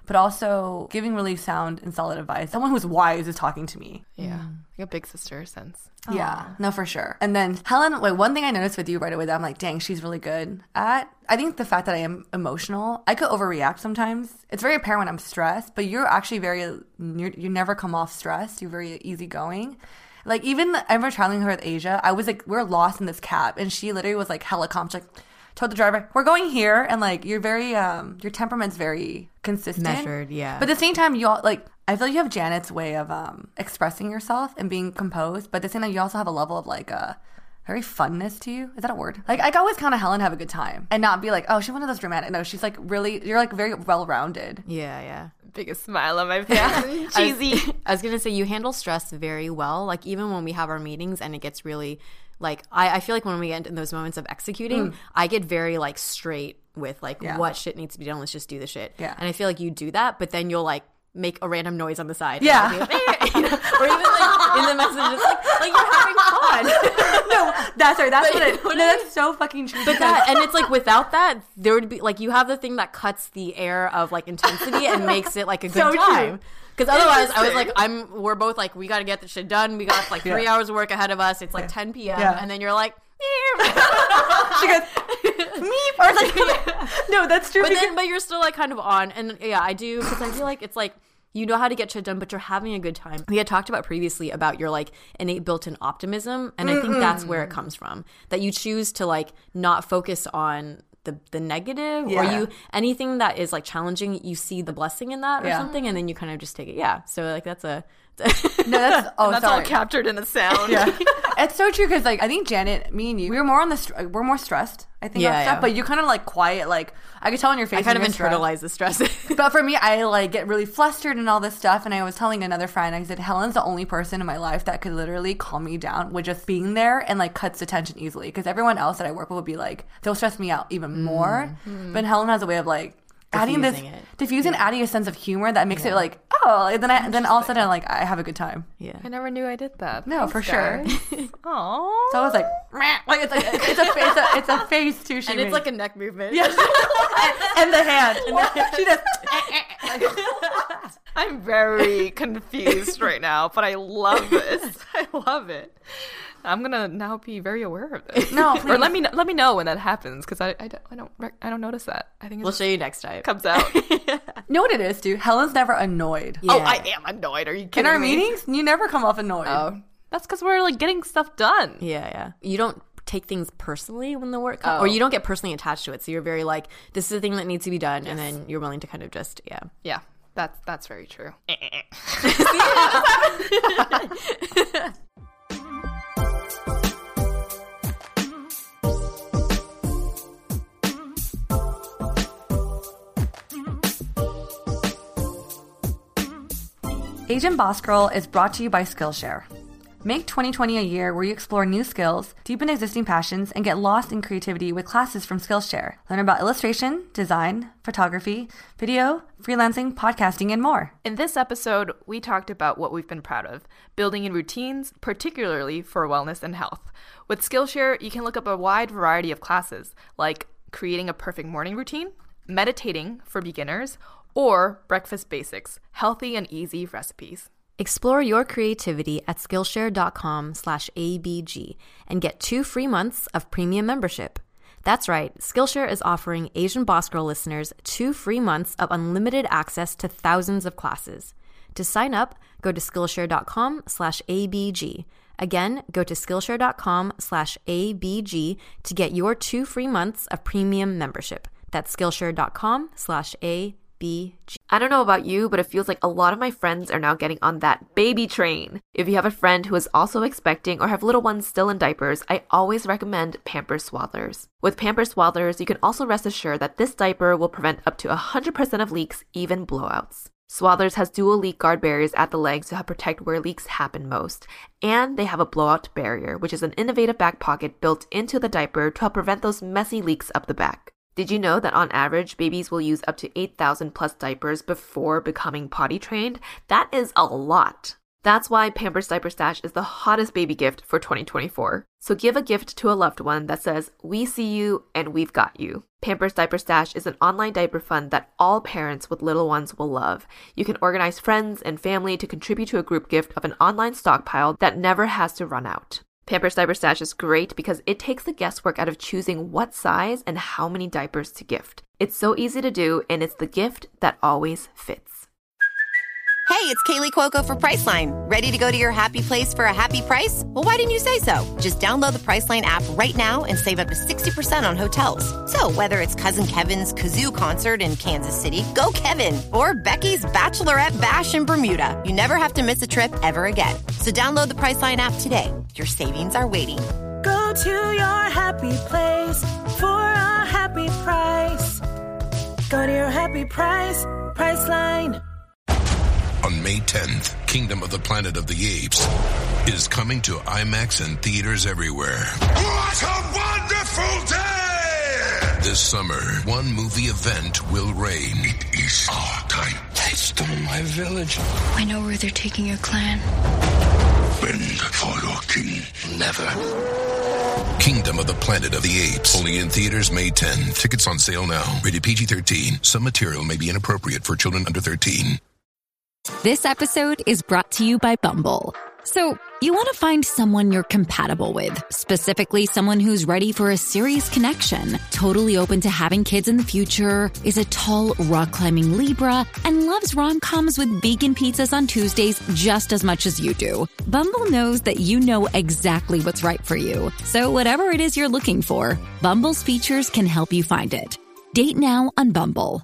[SPEAKER 4] but also giving really sound and solid advice. Someone who's wise is talking to me.
[SPEAKER 3] Yeah. Like a big sister sense.
[SPEAKER 4] Yeah, no, for sure. And then Helen, like one thing I noticed with you right away that I'm like, dang, she's really good at. I think the fact that I am emotional, I could overreact sometimes. It's very apparent when I'm stressed, but you're actually very, you're, you never come off stressed. You're very easygoing. Like even I remember traveling with her with Asia, I was like, we we're lost in this cab, and she literally was like hella calm. She's like, told the driver, we're going here, and like you're very, um, your temperament's very consistent,
[SPEAKER 5] Measured, yeah.
[SPEAKER 4] But at the same time, you all like. I feel like you have Janet's way of um, expressing yourself and being composed, but at the same time, you also have a level of like a very funness to you. Is that a word? Like I always kind of Helen have a good time and not be like, oh, she's one of those dramatic. No, she's like really, you're like very well rounded.
[SPEAKER 5] Yeah, yeah.
[SPEAKER 3] Biggest smile on my face. Cheesy.
[SPEAKER 5] I was, I was gonna say you handle stress very well. Like even when we have our meetings and it gets really like I, I feel like when we get in those moments of executing, mm. I get very like straight with like yeah. what shit needs to be done. Let's just do the shit.
[SPEAKER 4] Yeah.
[SPEAKER 5] And I feel like you do that, but then you'll like make a random noise on the side.
[SPEAKER 4] Yeah.
[SPEAKER 5] Like, you know, or even like in the messages, like, like you're having fun.
[SPEAKER 4] No, that's right. That's
[SPEAKER 5] but,
[SPEAKER 4] what it, no, that's so fucking true.
[SPEAKER 5] But that, and it's like without that, there would be like, you have the thing that cuts the air of like intensity and makes it like a good
[SPEAKER 4] so
[SPEAKER 5] time. Because otherwise, I was like, I'm, we're both like, we got to get this shit done. We got like three yeah. hours of work ahead of us. It's like yeah. ten p.m. Yeah. And then you're like,
[SPEAKER 4] she goes, meep. Or like, no, that's true.
[SPEAKER 5] But then, but you're still like kind of on. And yeah, I do, because I feel like it's like, you know how to get shit done, but you're having a good time. We had talked about previously about your like innate built-in optimism, and I think that's where it comes from. That you choose to like not focus on the the negative, yeah. or you anything that is like challenging, you see the blessing in that or yeah. something, and then you kind of just take it. Yeah, so like that's a
[SPEAKER 4] no, that's oh,
[SPEAKER 3] that's
[SPEAKER 4] sorry.
[SPEAKER 3] all captured in a sound.
[SPEAKER 4] Yeah, it's so true because like I think Janet, me and you, we were more on the str- we're more stressed. I think
[SPEAKER 5] yeah,
[SPEAKER 4] about stuff,
[SPEAKER 5] yeah.
[SPEAKER 4] but you're kind of like quiet. Like I could tell on your face.
[SPEAKER 5] I kind of
[SPEAKER 4] internalize
[SPEAKER 5] the stress.
[SPEAKER 4] But for me, I like get really flustered and all this stuff. And I was telling another friend, I said, Helen's the only person in my life that could literally calm me down with just being there and like cuts the tension easily. Because everyone else that I work with would be like, they'll stress me out even mm. more. Mm. But Helen has a way of like adding this,
[SPEAKER 5] it.
[SPEAKER 4] diffusing, yeah. adding a sense of humor that makes yeah. it like, oh, and then I, then all of a sudden like I have a good time.
[SPEAKER 5] Yeah,
[SPEAKER 3] I never knew I did that.
[SPEAKER 4] No,
[SPEAKER 3] Thanks,
[SPEAKER 4] for sure.
[SPEAKER 3] Aww.
[SPEAKER 4] So I was like, like it's like it's a it's a it's a face too. She
[SPEAKER 5] and it's
[SPEAKER 4] made.
[SPEAKER 5] like a neck movement.
[SPEAKER 4] Yeah, and, and the hand. And the, she does.
[SPEAKER 3] I'm very confused right now, but I love this. I love it. I'm gonna now be very aware of this.
[SPEAKER 4] No, please.
[SPEAKER 3] Or let me let me know when that happens because I, I, don't, I don't I don't notice that. I think it's
[SPEAKER 5] we'll show you next time.
[SPEAKER 3] Comes out.
[SPEAKER 4] You know what it is, dude? Helen's never annoyed.
[SPEAKER 3] Yeah. Oh, I am annoyed. Are you kidding
[SPEAKER 4] me? In our
[SPEAKER 3] me?
[SPEAKER 4] meetings, you never come off annoyed.
[SPEAKER 3] Oh, that's because we're like getting stuff done.
[SPEAKER 5] Yeah, yeah. You don't take things personally when the work comes,
[SPEAKER 3] oh.
[SPEAKER 5] or you don't get personally attached to it. So you're very like, this is the thing that needs to be done, yes. and then you're willing to kind of just yeah,
[SPEAKER 3] yeah. That's that's very true.
[SPEAKER 4] Asian Boss Girl is brought to you by Skillshare. Make twenty twenty a year where you explore new skills, deepen existing passions, and get lost in creativity with classes from Skillshare. Learn about illustration, design, photography, video, freelancing, podcasting, and more.
[SPEAKER 3] In this episode, we talked about what we've been proud of, building in routines, particularly for wellness and health. With Skillshare, you can look up a wide variety of classes, like creating a perfect morning routine, meditating for beginners, or breakfast basics, healthy and easy recipes.
[SPEAKER 5] Explore your creativity at Skillshare.com slash ABG and get two free months of premium membership. That's right, Skillshare is offering Asian Boss Girl listeners two free months of unlimited access to thousands of classes. To sign up, go to Skillshare.com slash ABG. Again, go to Skillshare.com slash ABG to get your two free months of premium membership. That's Skillshare.com slash ABG.
[SPEAKER 1] I don't know about you, but it feels like a lot of my friends are now getting on that baby train. If you have a friend who is also expecting or have little ones still in diapers, I always recommend Pampers Swaddlers. With Pampers Swaddlers, you can also rest assured that this diaper will prevent up to one hundred percent of leaks, even blowouts. Swaddlers has dual leak guard barriers at the legs to help protect where leaks happen most. And they have a blowout barrier, which is an innovative back pocket built into the diaper to help prevent those messy leaks up the back. Did you know that on average, babies will use up to eight thousand plus diapers before becoming potty trained? That is a lot. That's why Pampers Diaper Stash is the hottest baby gift for twenty twenty-four. So give a gift to a loved one that says, "We see you and we've got you." Pampers Diaper Stash is an online diaper fund that all parents with little ones will love. You can organize friends and family to contribute to a group gift of an online stockpile that never has to run out. Pampers Diaper Stash is great because it takes the guesswork out of choosing what size and how many diapers to gift. It's so easy to do, and it's the gift that always fits.
[SPEAKER 6] Hey, it's Kaylee Cuoco for Priceline. Ready to go to your happy place for a happy price? Well, why didn't you say so? Just download the Priceline app right now and save up to sixty percent on hotels. So whether it's Cousin Kevin's Kazoo Concert in Kansas City, go Kevin, or Becky's Bachelorette Bash in Bermuda, you never have to miss a trip ever again. So download the Priceline app today. Your savings are waiting.
[SPEAKER 7] Go to your happy place for a happy price. Go to your happy price, Priceline.
[SPEAKER 8] On May tenth, Kingdom of the Planet of the Apes is coming to IMAX and theaters everywhere. What a wonderful day! This summer, one movie event will reign. It is our time. They stole my village.
[SPEAKER 9] I know where they're taking your clan.
[SPEAKER 8] Bend for your king. Never. Kingdom of the Planet of the Apes. Only in theaters May tenth. Tickets on sale now. Rated P G thirteen. Some material may be inappropriate for children under thirteen.
[SPEAKER 10] This episode is brought to you by Bumble. So, you want to find someone you're compatible with, specifically someone who's ready for a serious connection, totally open to having kids in the future, is a tall, rock-climbing Libra, and loves rom-coms with vegan pizzas on Tuesdays just as much as you do. Bumble knows that you know exactly what's right for you. So whatever it is you're looking for, Bumble's features can help you find it. Date now on Bumble.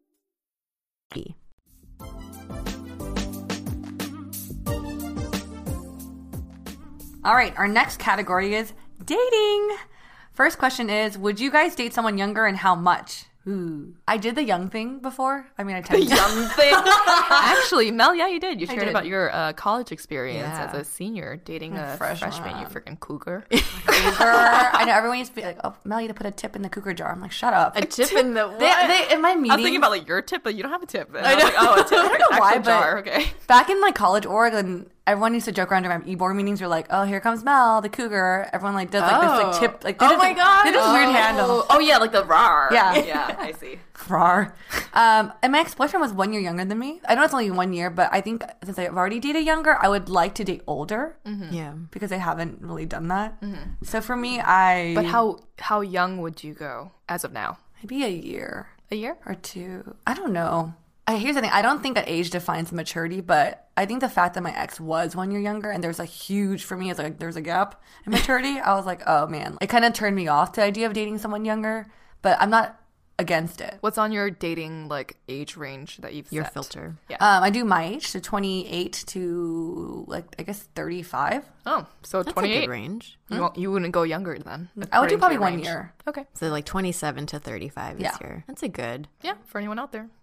[SPEAKER 4] All right, our next category is dating. First question is, would you guys date someone younger and how much? Ooh. I did the young thing before. I mean, I tend
[SPEAKER 3] The
[SPEAKER 4] to.
[SPEAKER 3] young thing. Actually, Mel, yeah, you did. You
[SPEAKER 4] I
[SPEAKER 3] shared
[SPEAKER 4] did.
[SPEAKER 3] about your uh, college experience
[SPEAKER 4] Yeah.
[SPEAKER 3] as a senior dating a,
[SPEAKER 4] A
[SPEAKER 3] freshman.
[SPEAKER 4] freshman.
[SPEAKER 3] You freaking cougar.
[SPEAKER 4] Cougar. I know everyone used to be like, "Oh, Mel, you had to put a tip in the cougar jar." I'm like, "Shut up."
[SPEAKER 5] A tip in the what?
[SPEAKER 4] They, they, in my meeting,
[SPEAKER 3] I was thinking about like your tip, but you don't have a tip. And I, was like, oh, a tip.
[SPEAKER 4] I don't know why,
[SPEAKER 3] Actual jar.
[SPEAKER 4] but
[SPEAKER 3] Okay.
[SPEAKER 4] back in like college Oregon, everyone used to joke around during my e-board meetings. You're like, "Oh, here comes Mel, the cougar." Everyone like does like this like tip, like they
[SPEAKER 5] Oh
[SPEAKER 4] did
[SPEAKER 5] my
[SPEAKER 4] the-
[SPEAKER 5] God.
[SPEAKER 4] they did this weird handle.
[SPEAKER 3] Oh yeah, like the rar.
[SPEAKER 4] Yeah.
[SPEAKER 3] yeah, I see.
[SPEAKER 4] Rar. Um, and my ex-boyfriend was one year younger than me. I know it's only one year, but I think since I've already dated younger, I would like to date older
[SPEAKER 5] Yeah.
[SPEAKER 4] because I haven't really done that. So for me, I
[SPEAKER 3] But how how young would you go as of now?
[SPEAKER 4] maybe a year
[SPEAKER 3] A year?
[SPEAKER 4] or two. I don't know. I, here's the thing. I don't think that age defines maturity, but I think the fact that my ex was one year younger and there's a huge, for me, it's like there's a gap in maturity. I was like, oh man, it kind of turned me off the idea of dating someone younger, but I'm not against it.
[SPEAKER 3] What's on your dating like age range that you've
[SPEAKER 5] Your
[SPEAKER 3] set?
[SPEAKER 5] filter.
[SPEAKER 3] Yeah.
[SPEAKER 4] Um, I do my age, so twenty-eight to like I guess thirty-five.
[SPEAKER 3] Oh, so
[SPEAKER 5] That's a
[SPEAKER 3] twenty-eight.
[SPEAKER 5] good range.
[SPEAKER 3] You, won't, you wouldn't go younger then.
[SPEAKER 4] I would do
[SPEAKER 3] according to
[SPEAKER 4] probably
[SPEAKER 3] your
[SPEAKER 4] one
[SPEAKER 3] range.
[SPEAKER 4] year.
[SPEAKER 3] Okay.
[SPEAKER 5] So like twenty-seven to thirty-five
[SPEAKER 4] Yeah.
[SPEAKER 5] this year. That's a good.
[SPEAKER 3] Yeah, for anyone out there.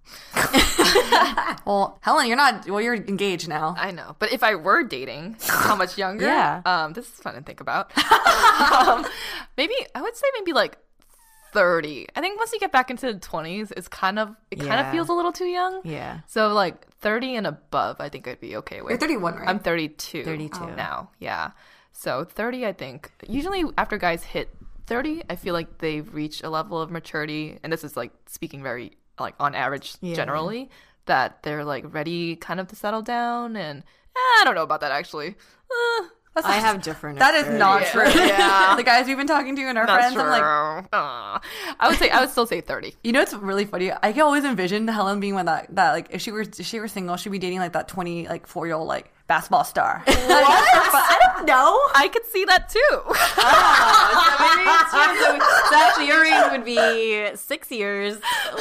[SPEAKER 4] Well, Helen, you're not. Well, you're engaged now.
[SPEAKER 3] I know. But if I were dating, how much younger?
[SPEAKER 5] Yeah.
[SPEAKER 3] Um, this is fun to think about. um, maybe I would say maybe like thirty. I think once you get back into the twenties, it's kind of it kind of
[SPEAKER 5] Yeah.
[SPEAKER 3] feels a little too young.
[SPEAKER 5] Yeah.
[SPEAKER 3] So like thirty and above, I think I'd be okay with.
[SPEAKER 4] You're thirty-one, right?
[SPEAKER 3] I'm thirty-two.
[SPEAKER 5] thirty-two.
[SPEAKER 3] now. Yeah. So thirty, I think. Usually after guys hit thirty, I feel like they've reached a level of maturity, and this is like speaking very like on average
[SPEAKER 5] Yeah.
[SPEAKER 3] generally, that they're like ready kind of to settle down. And eh, I don't know about that actually. Uh,
[SPEAKER 4] That's
[SPEAKER 5] I
[SPEAKER 4] not-
[SPEAKER 5] have different.
[SPEAKER 4] That is not
[SPEAKER 3] Yeah.
[SPEAKER 4] true.
[SPEAKER 3] Yeah.
[SPEAKER 4] The guys we've been talking to and our
[SPEAKER 3] not
[SPEAKER 4] friends,
[SPEAKER 3] true.
[SPEAKER 4] I'm like,
[SPEAKER 3] Aw. I would say I would still say thirty.
[SPEAKER 4] you know, it's really funny. I can always envision Helen being one that that like if she were if she were single, she'd be dating like that twenty like four year old like basketball star. What? I don't know.
[SPEAKER 3] I could see that too.
[SPEAKER 5] so, so actually, your range would be six years.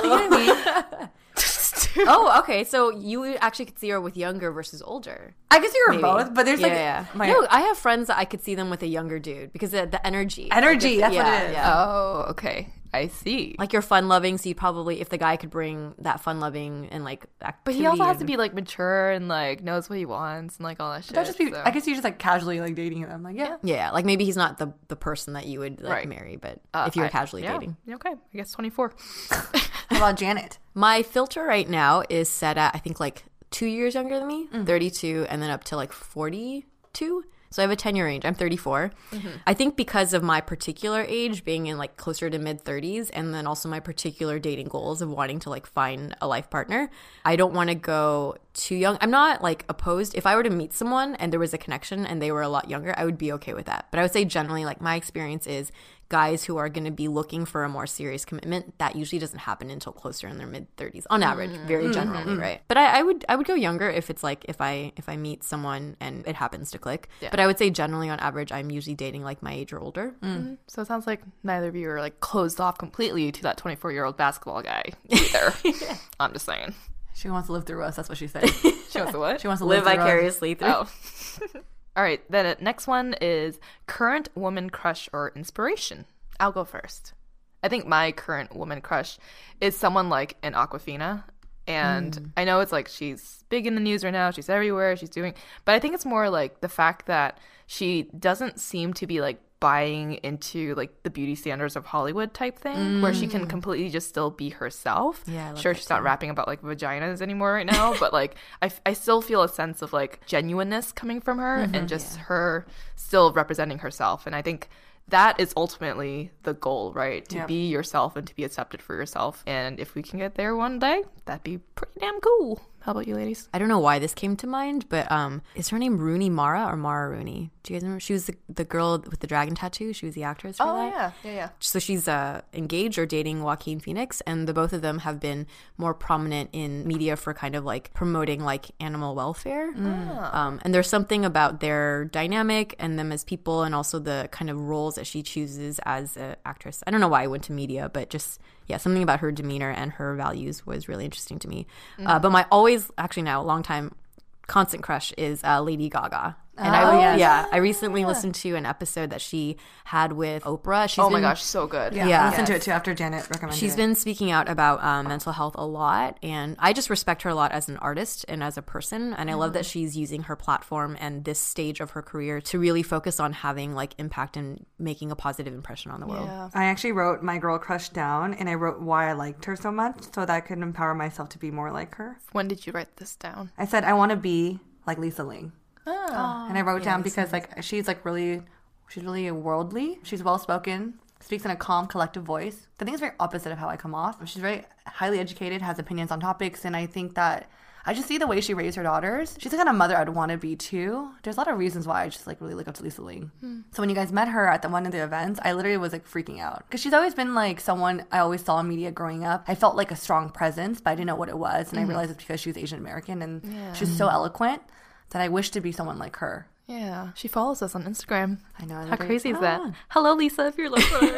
[SPEAKER 5] Oh, okay. So you actually could see her with younger versus older.
[SPEAKER 4] I guess you were
[SPEAKER 5] Maybe.
[SPEAKER 4] both, but there's
[SPEAKER 5] yeah,
[SPEAKER 4] like
[SPEAKER 5] yeah.
[SPEAKER 4] my
[SPEAKER 5] No, I have friends that I could see them with a younger dude because the, the energy.
[SPEAKER 4] energy.
[SPEAKER 5] Like,
[SPEAKER 4] That's
[SPEAKER 5] yeah,
[SPEAKER 4] what it is.
[SPEAKER 5] Yeah.
[SPEAKER 3] Oh, okay. I see.
[SPEAKER 5] Like you're fun loving, so you probably if the guy could bring that fun loving and like activity.
[SPEAKER 3] But he also has to
[SPEAKER 5] and-
[SPEAKER 3] be like mature and like knows what he wants and like all that shit.
[SPEAKER 4] Don't just be.
[SPEAKER 3] so.
[SPEAKER 4] I guess you just like casually like dating them. Like yeah.
[SPEAKER 5] Yeah, like maybe he's not the the person that you would like
[SPEAKER 3] Right.
[SPEAKER 5] marry, but
[SPEAKER 3] Uh,
[SPEAKER 5] if you're
[SPEAKER 3] I-
[SPEAKER 5] casually
[SPEAKER 3] yeah,
[SPEAKER 5] dating.
[SPEAKER 3] Okay, I guess twenty-four.
[SPEAKER 4] How about Janet?
[SPEAKER 5] My filter right now is set at I think like two years younger than me, mm. thirty-two, and then up to like forty-two. So I have a ten-year range. I'm thirty-four. Mm-hmm. I think because of my particular age being in like closer to mid-thirties, and then also my particular dating goals of wanting to like find a life partner, I don't want to go too young. I'm not like opposed. If I were to meet someone and there was a connection and they were a lot younger, I would be okay with that. But I would say generally, like my experience is guys who are going to be looking for a more serious commitment, that usually doesn't happen until closer in their mid-thirties on average, mm-hmm. very generally, mm-hmm. right? But I, I would I would go younger if it's like if I if I meet someone and it happens to click. Yeah. But I would say generally on average, I'm usually dating like my age or older.
[SPEAKER 3] Mm-hmm. So it sounds like neither of you are like closed off completely to that twenty-four-year-old basketball guy either. yeah. I'm just saying.
[SPEAKER 4] She wants to live through us. That's what she said.
[SPEAKER 3] She wants to what?
[SPEAKER 4] She wants to
[SPEAKER 5] live,
[SPEAKER 4] live
[SPEAKER 5] vicariously through.
[SPEAKER 3] Oh. All right. Then next one is current woman crush or inspiration. I'll go first. I think my current woman crush is someone like an Awkwafina. And mm. I know it's like she's big in the news right now. She's everywhere. She's doing. But I think it's more like the fact that she doesn't seem to be like buying into like the beauty standards of Hollywood type thing, mm. where she can completely just still be herself.
[SPEAKER 5] Yeah,
[SPEAKER 3] sure, she's too. not rapping about like vaginas anymore right now, but like I, I still feel a sense of like genuineness coming from her mm-hmm, and just yeah. her still representing herself. And I think that is ultimately the goal, right? To yeah. be yourself and to be accepted for yourself. And if we can get there one day, that'd be pretty damn cool. How about you ladies?
[SPEAKER 5] I don't know why this came to mind, but um, is her name Rooney Mara or Mara Rooney? Do you guys remember? She was the, the girl with the dragon tattoo. She was the actress for
[SPEAKER 3] oh,
[SPEAKER 5] that.
[SPEAKER 3] yeah. Yeah, yeah.
[SPEAKER 5] So she's uh, engaged or dating Joaquin Phoenix, and the both of them have been more prominent in media for kind of like promoting like animal welfare. Mm. Um, and there's something about their dynamic and them as people, and also the kind of roles that she chooses as an actress. I don't know why I went to media, but just yeah, something about her demeanor and her values was really interesting to me. Mm. Uh, but my always, actually now, long time constant crush is uh, Lady Gaga. And
[SPEAKER 4] oh,
[SPEAKER 5] I,
[SPEAKER 4] yes.
[SPEAKER 5] yeah, I recently yeah. listened to an episode that she had with Oprah. She's
[SPEAKER 3] oh
[SPEAKER 5] been,
[SPEAKER 3] my gosh, so good.
[SPEAKER 4] Yeah,
[SPEAKER 5] yeah.
[SPEAKER 4] I listened to it too after Janet recommended
[SPEAKER 5] She's
[SPEAKER 4] it.
[SPEAKER 5] been speaking out about um, mental health a lot, and I just respect her a lot as an artist and as a person, and I love that she's using her platform and this stage of her career to really focus on having like impact and making a positive impression on the world.
[SPEAKER 3] Yeah.
[SPEAKER 4] I actually wrote my girl crush down, and I wrote why I liked her so much so that I could empower myself to be more like her.
[SPEAKER 3] When did you write this down?
[SPEAKER 4] I said I want to be like Lisa Ling.
[SPEAKER 3] Oh.
[SPEAKER 4] And I wrote
[SPEAKER 5] yeah,
[SPEAKER 4] down because like she's like really she's really worldly. She's well spoken, speaks in a calm, collective voice. I think it's very opposite of how I come off. She's very highly educated, has opinions on topics, and I think that I just see the way she raised her daughters. She's the kind of mother I'd want to be too. There's a lot of reasons why I just like really look up to Lisa Ling. Hmm. So when you guys met her at the one of the events, I literally was like freaking out because she's always been like someone I always saw in media growing up. I felt like a strong presence, but I didn't know what it was, and mm-hmm. I realized it's because she was Asian American and
[SPEAKER 3] yeah.
[SPEAKER 4] she's so eloquent that I wish to be someone like her.
[SPEAKER 3] Yeah, she follows us on Instagram.
[SPEAKER 4] I know.
[SPEAKER 3] How crazy is that? Hello, Lisa, if you're listening.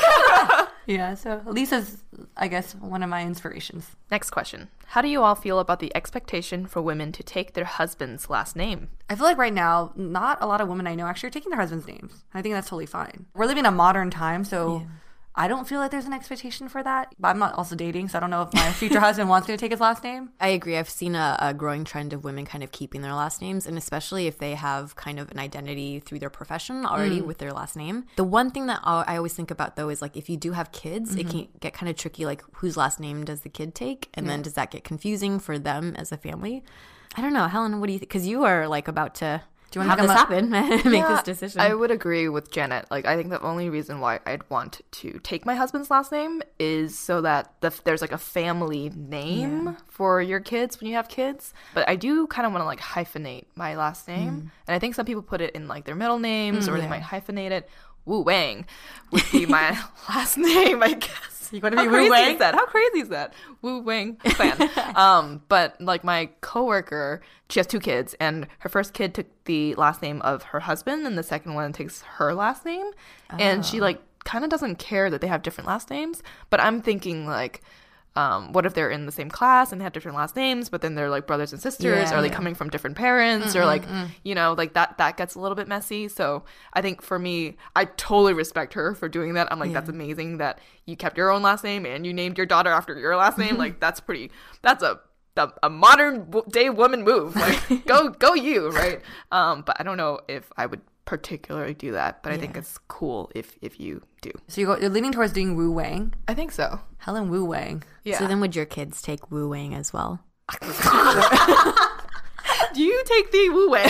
[SPEAKER 4] Yeah, so Lisa's, I guess, one of my inspirations.
[SPEAKER 3] Next question. How do you all feel about the expectation for women to take their husband's last name?
[SPEAKER 4] I feel like right now, not a lot of women I know actually are taking their husband's names. I think that's totally fine. We're living in a modern time, so... Yeah. I don't feel like there's an expectation for that. But I'm not also dating, so I don't know if my future husband wants me to take his last name.
[SPEAKER 5] I agree. I've seen a, a growing trend of women kind of keeping their last names, and especially if they have kind of an identity through their profession already mm. with their last name. The one thing that I always think about, though, is like if you do have kids, mm-hmm. it can get kind of tricky, like whose last name does the kid take? And yeah. then does that get confusing for them as a family? I don't know. Helen, what do you think? Because you are like about to... Do you want to have this happen? Make
[SPEAKER 3] yeah,
[SPEAKER 5] this decision.
[SPEAKER 3] I would agree with Janet. Like, I think the only reason why I'd want to take my husband's last name is so that the, there's like a family name yeah. for your kids when you have kids. But I do kind of want to like hyphenate my last name, mm. and I think some people put it in like their middle names, mm, or yeah. they might hyphenate it. Wu Wang would be my last name, I guess.
[SPEAKER 4] You want to be Wu Wang?
[SPEAKER 3] Is that? How crazy is that? Wu Wang fan. um, but like my coworker, she has two kids, and her first kid took the last name of her husband, and the second one takes her last name. Oh. And she like kind of doesn't care that they have different last names. But I'm thinking like, um, what if they're in the same class and they have different last names, but then they're like brothers and sisters? Yeah, Are they yeah. coming from different parents? Mm-hmm, or like, mm. you know, like that, that gets a little bit messy. So I think for me, I totally respect her for doing that. I'm like, yeah. that's amazing that you kept your own last name and you named your daughter after your last name. Like that's pretty, that's a, a, a modern day woman move. Like go, go you, right? Um, but I don't know if I would particularly do that, but yeah. I think it's cool if if you do.
[SPEAKER 4] So you go, you're leaning towards doing Wu Wang?
[SPEAKER 3] I think so.
[SPEAKER 4] Helen Wu Wang.
[SPEAKER 3] Yeah.
[SPEAKER 5] So then would your kids take Wu Wang as well?
[SPEAKER 3] You take the Wu Wang.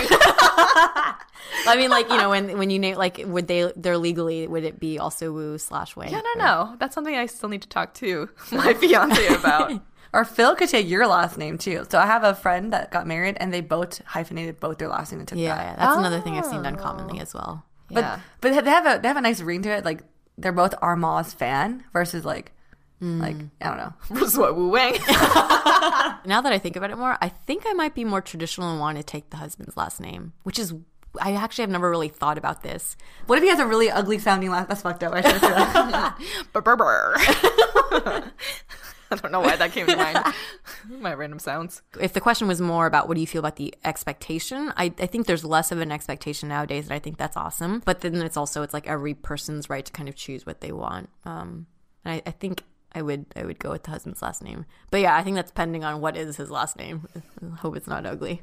[SPEAKER 5] I mean, like, you know, when when you name, like, would they, they're legally, would it be also Wu slash Wang?
[SPEAKER 3] Yeah, no, no. That's something I still need to talk to my fiance about.
[SPEAKER 4] Or Phil could take your last name too. So I have a friend that got married and they both hyphenated both their last name and took
[SPEAKER 5] Yeah,
[SPEAKER 4] that.
[SPEAKER 5] yeah, that's another thing I've seen done commonly as well.
[SPEAKER 4] But
[SPEAKER 3] Yeah.
[SPEAKER 4] but they have a they have a nice ring to it. Like they're both Armaz fan versus like like I don't know.
[SPEAKER 3] Versus what, Wu Wang?
[SPEAKER 5] Now that I think about it more, I think I might be more traditional and want to take the husband's last name, which is, I actually have never really thought about this.
[SPEAKER 4] What if he has a really ugly sounding last? That's fucked up. I should have said that.
[SPEAKER 3] Brr-brr-brr. I don't know why that came to mind. My random sounds.
[SPEAKER 5] If the question was more about what do you feel about the expectation, I, I think there's less of an expectation nowadays, and I think that's awesome. But then it's also, it's like every person's right to kind of choose what they want. Um, and I, I think I would I would go with the husband's last name. But yeah, I think that's depending on what is his last name. I hope it's not ugly.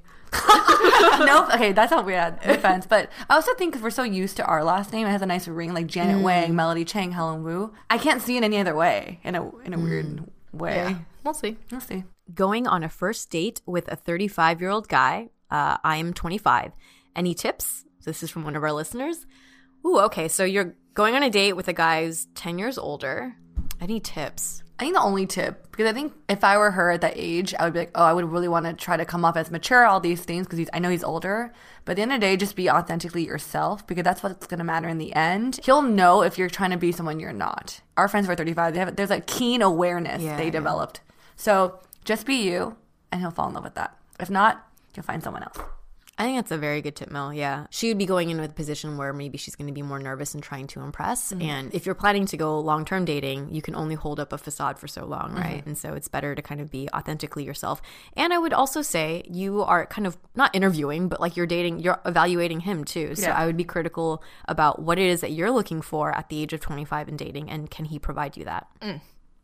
[SPEAKER 4] Nope. Okay, that's not weird. No offense. But I also think because we're so used to our last name, it has a nice ring like Janet
[SPEAKER 5] Mm.
[SPEAKER 4] Wang, Melody Chang, Helen Wu. I can't see it any other way in a in a weird way.
[SPEAKER 3] Yeah. We'll see.
[SPEAKER 4] We'll see.
[SPEAKER 5] Going on a first date with a thirty-five-year-old guy. Uh, I am twenty-five. Any tips? This is from one of our listeners. Ooh, okay. So you're going on a date with a guy who's ten years older. Any tips?
[SPEAKER 4] I think the only tip, because I think if I were her at that age, I would be like, oh, I would really want to try to come off as mature, all these things, because I know he's older. But at the end of the day, just be authentically yourself, because that's what's going to matter in the end. He'll know if you're trying to be someone you're not. Our friends who are thirty-five, they have, there's a keen awareness
[SPEAKER 5] Yeah,
[SPEAKER 4] they
[SPEAKER 5] yeah.
[SPEAKER 4] developed. So just be you, and he'll fall in love with that. If not, you'll find someone else.
[SPEAKER 5] I think that's a very good tip, Mel. Yeah. She would be going in with a position where maybe she's going to be more nervous and trying to impress.
[SPEAKER 4] Mm-hmm.
[SPEAKER 5] And if you're planning to go long-term dating, you can only hold up a facade for so long, right?
[SPEAKER 4] Mm-hmm.
[SPEAKER 5] And so it's better to kind of be authentically yourself. And I would also say you are kind of not interviewing, but like you're dating, you're evaluating him too. So
[SPEAKER 4] Yeah.
[SPEAKER 5] I would be critical about what it is that you're looking for at the age of twenty-five in dating, and can he provide you that?
[SPEAKER 3] Mm.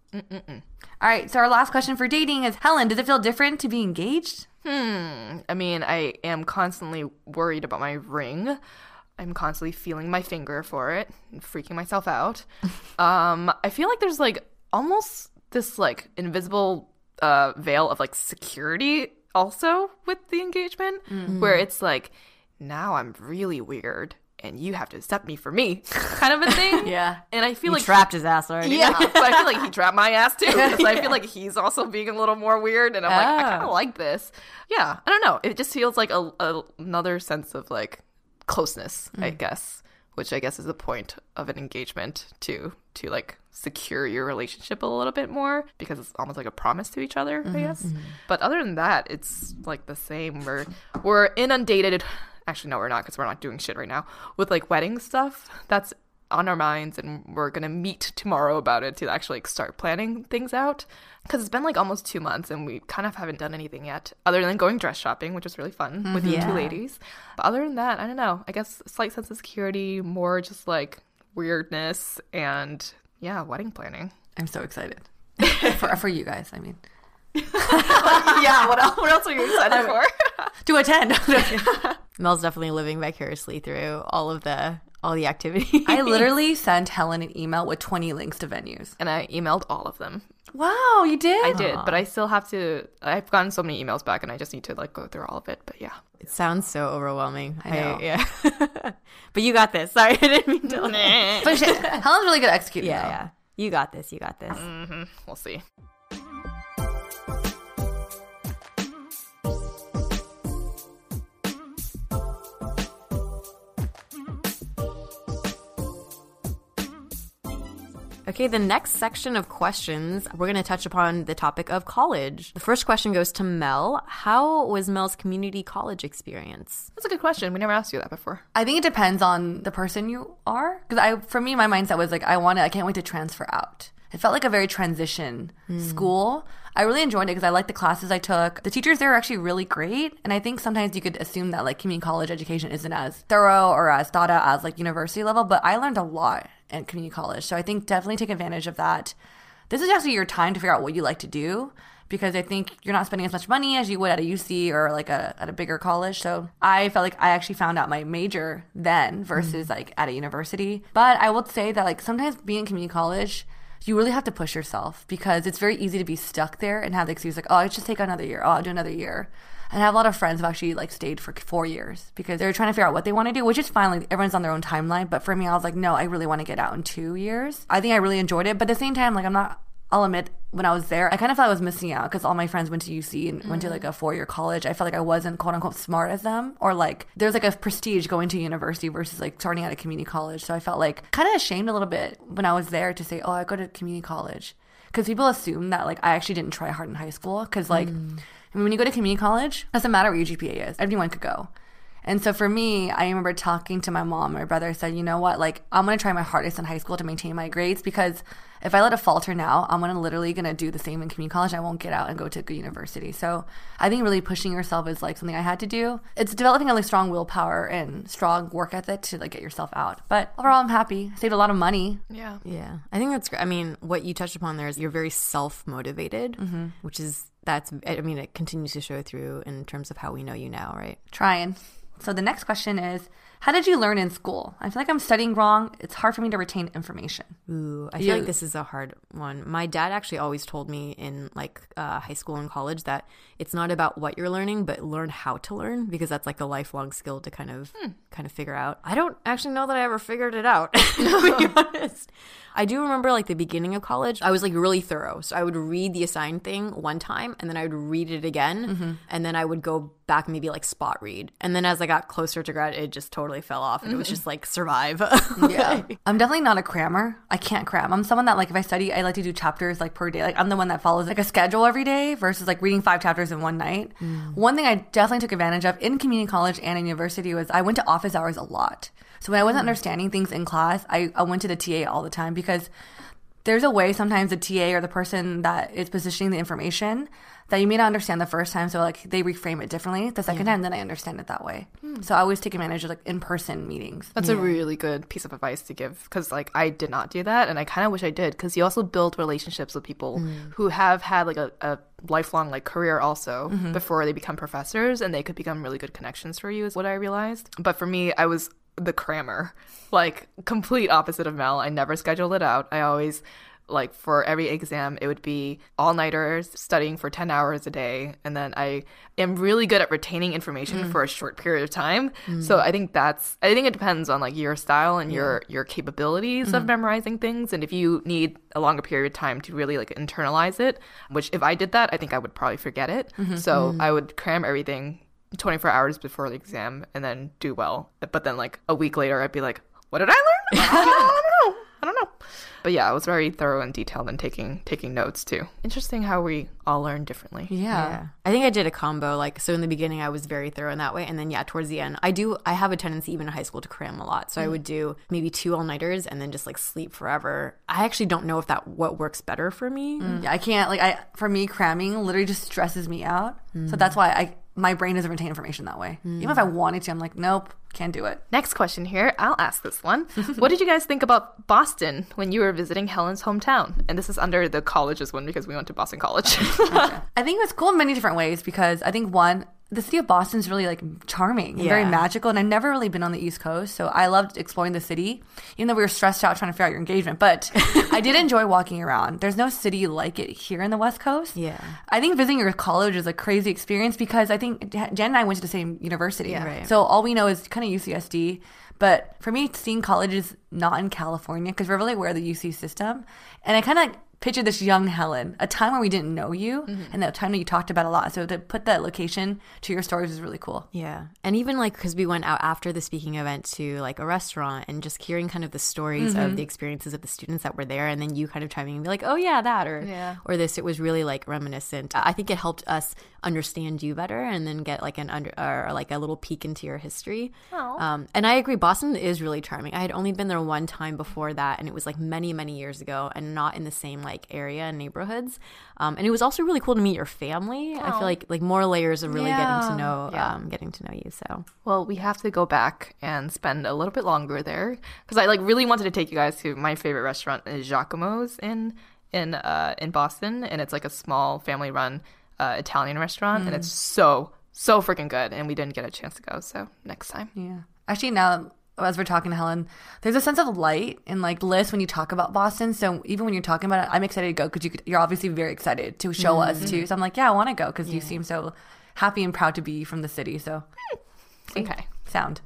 [SPEAKER 4] All right, so our last question for dating is, Helen, does it feel different to be engaged?
[SPEAKER 3] Hmm. I mean, I am constantly worried about my ring. I'm constantly feeling my finger for it and freaking myself out. um, I feel like there's like almost this like invisible uh, veil of like security also with the engagement, where it's like, now I'm really weird and you have to accept me for me kind of a thing.
[SPEAKER 4] Yeah.
[SPEAKER 3] And I feel
[SPEAKER 5] You
[SPEAKER 3] like
[SPEAKER 5] trapped his ass already.
[SPEAKER 3] yeah, but I feel like he trapped my ass too. So I feel like he's also being a little more weird, and I'm like, I kind of like this. Yeah, I don't know. It just feels like a, a another sense of like closeness, I guess, which I guess is the point of an engagement to to like secure your relationship a little bit more, because it's almost like a promise to each other, I guess. But other than that, it's like the same. We're we're inundated. Actually, no, we're not, because we're not doing shit right now with like wedding stuff. That's on our minds, and we're gonna meet tomorrow about it to actually like, start planning things out, because it's been like almost two months and we kind of haven't done anything yet other than going dress shopping, which was really fun with you
[SPEAKER 5] Yeah.
[SPEAKER 3] two ladies. But other than that, I don't know, I guess a slight sense of security, more just like weirdness, and yeah, wedding planning.
[SPEAKER 4] I'm so excited. for, for you guys, I mean.
[SPEAKER 3] Yeah, what else, what else are you excited for?
[SPEAKER 4] To attend.
[SPEAKER 5] Mel's definitely living vicariously through all of the all the activities.
[SPEAKER 4] I literally sent Helen an email with twenty links to venues.
[SPEAKER 3] And I emailed all of them.
[SPEAKER 4] Wow, you did?
[SPEAKER 3] I did, but I still have to, I've gotten so many emails back and I just need to like go through all of it. But yeah.
[SPEAKER 5] It sounds so overwhelming.
[SPEAKER 4] I know.
[SPEAKER 5] yeah. But you got this. Sorry, I didn't mean to.
[SPEAKER 4] But she, Helen's really good at executing.
[SPEAKER 5] Yeah,
[SPEAKER 4] though.
[SPEAKER 5] yeah. You got this. You got this.
[SPEAKER 3] Mm-hmm. We'll see.
[SPEAKER 5] Okay, the next section of questions, we're going to touch upon the topic of college. The first question goes to Mel. How was Mel's community college experience?
[SPEAKER 3] That's a good question. We never asked you that before.
[SPEAKER 4] I think it depends on the person you are. Because I, for me, my mindset was like, I want to, I can't wait to transfer out. It felt like a very transition school. I really enjoyed it because I liked the classes I took. The teachers there were actually really great. And I think sometimes you could assume that like community college education isn't as thorough or as thought out as like university level. But I learned a lot at community college. So I think definitely take advantage of that. This is actually your time to figure out what you like to do, because I think you're not spending as much money as you would at a U C or like a, at a bigger college. So I felt like I actually found out my major then versus like at a university. But I will say that like sometimes being in community college, you really have to push yourself because it's very easy to be stuck there and have the excuse like, oh, I just take another year. Oh, I'll do another year. And I have a lot of friends who actually like stayed for four years because they're trying to figure out what they want to do, which is fine. Like everyone's on their own timeline. But for me, I was like, no, I really want to get out in two years. I think I really enjoyed it. But at the same time, like I'm not, I'll admit when I was there, I kind of felt I was missing out because all my friends went to U C and mm. went to like a four-year college. I felt like I wasn't quote unquote smart as them, or like there's like a prestige going to university versus like starting at a community college. So I felt like kind of ashamed a little bit when I was there to say, oh, I go to community college. Because people assume that like I actually didn't try hard in high school because like mm. I mean, when you go to community college, it doesn't matter what your G P A is. Everyone could go. And so for me, I remember talking to my mom, my brother said, you know what, like I'm going to try my hardest in high school to maintain my grades because if I let it falter now, I'm going to literally going to do the same in community college. I won't get out and go to a good university. So I think really pushing yourself is like something I had to do. It's developing a like strong willpower and strong work ethic to like get yourself out. But overall, I'm happy. I saved a lot of money.
[SPEAKER 3] Yeah.
[SPEAKER 5] Yeah. I think that's great. I mean, what you touched upon there is you're very self-motivated, mm-hmm. which is, that's, I mean, it continues to show through in terms of how we know you now, right?
[SPEAKER 4] Trying. So the next question is, how did you learn in school? I feel like I'm studying wrong. It's hard for me to retain information.
[SPEAKER 5] Ooh, I feel you, like this is a hard one. My dad actually always told me in like uh, high school and college that it's not about what you're learning, but learn how to learn because that's like a lifelong skill to kind of hmm. kind of figure out. I don't actually know that I ever figured it out, to be honest. I do remember like the beginning of college, I was like really thorough. So I would read the assigned thing one time and then I would read it again. Mm-hmm. And then I would go back and maybe like spot read. And then as I got closer to grad, it just totally fell off. And mm-hmm. it was just like survive.
[SPEAKER 4] Yeah. I'm definitely not a crammer. I can't cram. I'm someone that like if I study, I like to do chapters like per day. Like I'm the one that follows like a schedule every day versus like reading five chapters in one night. Mm. One thing I definitely took advantage of in community college and in university was I went to office hours a lot. So when I wasn't understanding things in class, I, I went to the T A all the time because there's a way sometimes the T A or the person that is positioning the information that you may not understand the first time. So like they reframe it differently the second yeah. time, then I understand it that way. Hmm. So I always take advantage of like in-person meetings.
[SPEAKER 3] That's yeah. a really good piece of advice to give because like I did not do that and I kind of wish I did because you also build relationships with people mm. who have had like a, a lifelong like career also mm-hmm. before they become professors and they could become really good connections for you is what I realized. But for me, I was the crammer, like complete opposite of Mel. I never scheduled it out. I always like for every exam it would be all-nighters studying for ten hours a day, and then I am really good at retaining information mm. for a short period of time. Mm. So I think that's I think it depends on like your style and yeah. your your capabilities mm. of memorizing things, and if you need a longer period of time to really like internalize it, which if I did that I think I would probably forget it. Mm-hmm. So mm. I would cram everything twenty-four hours before the exam and then do well. But then like a week later I'd be like, what did I learn? I don't know. I don't know. But yeah, I was very thorough and detailed and taking taking notes too. Interesting how we all learn differently.
[SPEAKER 5] Yeah. yeah. I think I did a combo. Like, so in the beginning I was very thorough in that way. And then yeah, towards the end, I do, I have a tendency even in high school to cram a lot. So mm. I would do maybe two all-nighters and then just like sleep forever. I actually don't know if that, what works better for me.
[SPEAKER 4] Mm. I can't, like I, for me, cramming literally just stresses me out. Mm. So that's why I, my brain doesn't retain information that way. Mm. Even if I wanted to, I'm like, nope, can't do it.
[SPEAKER 3] Next question here. I'll ask this one. What did you guys think about Boston when you were visiting Helen's hometown? And this is under the colleges one because we went to Boston College.
[SPEAKER 4] Gotcha. I think it was cool in many different ways because I think one, the city of Boston is really like charming and yeah. very magical, and I've never really been on the East Coast, so I loved exploring the city, even though we were stressed out trying to figure out your engagement. But I did enjoy walking around. There's no city like it here in the West Coast.
[SPEAKER 5] Yeah,
[SPEAKER 4] I think visiting your college is a crazy experience because I think Jen and I went to the same university,
[SPEAKER 5] yeah, right.
[SPEAKER 4] So all we know is kind of U C S D. But for me, seeing colleges not in California, because we're really aware of the U C system, and I kind of like picture this young Helen, a time where we didn't know you, mm-hmm. and that time that you talked about a lot. So to put that location to your stories is really cool.
[SPEAKER 5] Yeah. And even like, because we went out after the speaking event to like a restaurant and just hearing kind of the stories mm-hmm. of the experiences of the students that were there, and then you kind of chiming and be like, oh yeah, that, or,
[SPEAKER 3] yeah.
[SPEAKER 5] or this, it was really like reminiscent. I think it helped us understand you better and then get like an under, or like a little peek into your history. Um, and I agree, Boston is really charming. I had only been there one time before that, and it was like many, many years ago, and not in the same like area and neighborhoods. Um, and it was also really cool to meet your family. Oh. I feel like like more layers of really yeah. getting to know
[SPEAKER 3] yeah.
[SPEAKER 5] um, getting to know you. So
[SPEAKER 3] well, we have to go back and spend a little bit longer there because I like really wanted to take you guys to my favorite restaurant is Giacomo's in in uh, in Boston, and it's like a small family run uh, Italian restaurant, mm. and it's so so freaking good. And we didn't get a chance to go, so next time.
[SPEAKER 4] Yeah, actually now as we're talking to Helen, there's a sense of light and like bliss when you talk about Boston. So even when you're talking about it, I'm excited to go because you could, you're obviously very excited to show mm-hmm. us too. So I'm like, yeah, I want to go because yeah. you seem so happy and proud to be from the city. So
[SPEAKER 3] okay,
[SPEAKER 4] sound.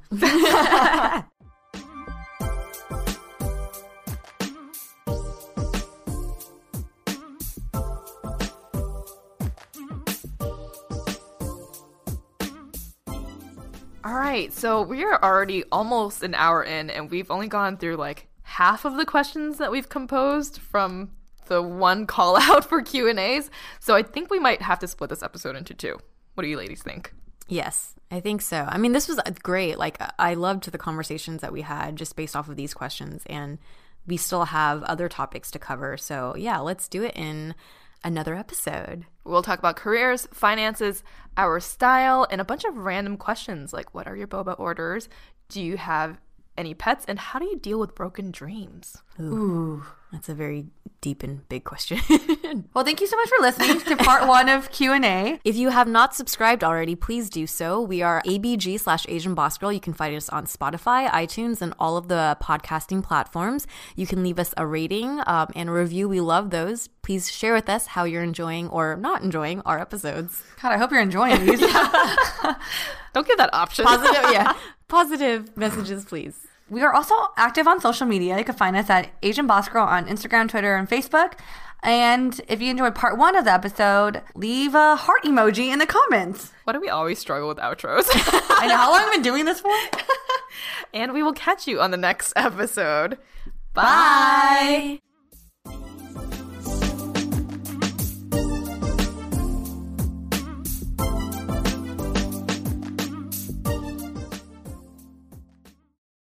[SPEAKER 3] All right, so we are already almost an hour in, and we've only gone through like half of the questions that we've composed from the one call out for Q and A's. So I think we might have to split this episode into two. What do you ladies think?
[SPEAKER 5] Yes, I think so. I mean, this was great. Like, I loved the conversations that we had just based off of these questions, and we still have other topics to cover. So yeah, let's do it in another episode.
[SPEAKER 3] We'll talk about careers, finances, our style, and a bunch of random questions like what are your boba orders? Do you have any pets? And how do you deal with broken dreams?
[SPEAKER 5] Ooh, Ooh. That's a very deep and big question.
[SPEAKER 4] Well, thank you so much for listening to part one of Q and A.
[SPEAKER 5] If you have not subscribed already, please do so. We are A B G slash Asian Boss Girl. You can find us on Spotify, iTunes, and all of the podcasting platforms. You can leave us a rating um, and a review. We love those. Please share with us how you're enjoying or not enjoying our episodes.
[SPEAKER 4] God, I hope you're enjoying these.
[SPEAKER 3] Don't give that option.
[SPEAKER 5] Positive, yeah. Positive messages, please.
[SPEAKER 4] We are also active on social media. You can find us at Asian Boss Girl on Instagram, Twitter, and Facebook. And if you enjoyed part one of the episode, leave a heart emoji in the comments.
[SPEAKER 3] Why do we always struggle with outros?
[SPEAKER 4] I know. How long have I been doing this for?
[SPEAKER 3] And we will catch you on the next episode.
[SPEAKER 4] Bye. Bye.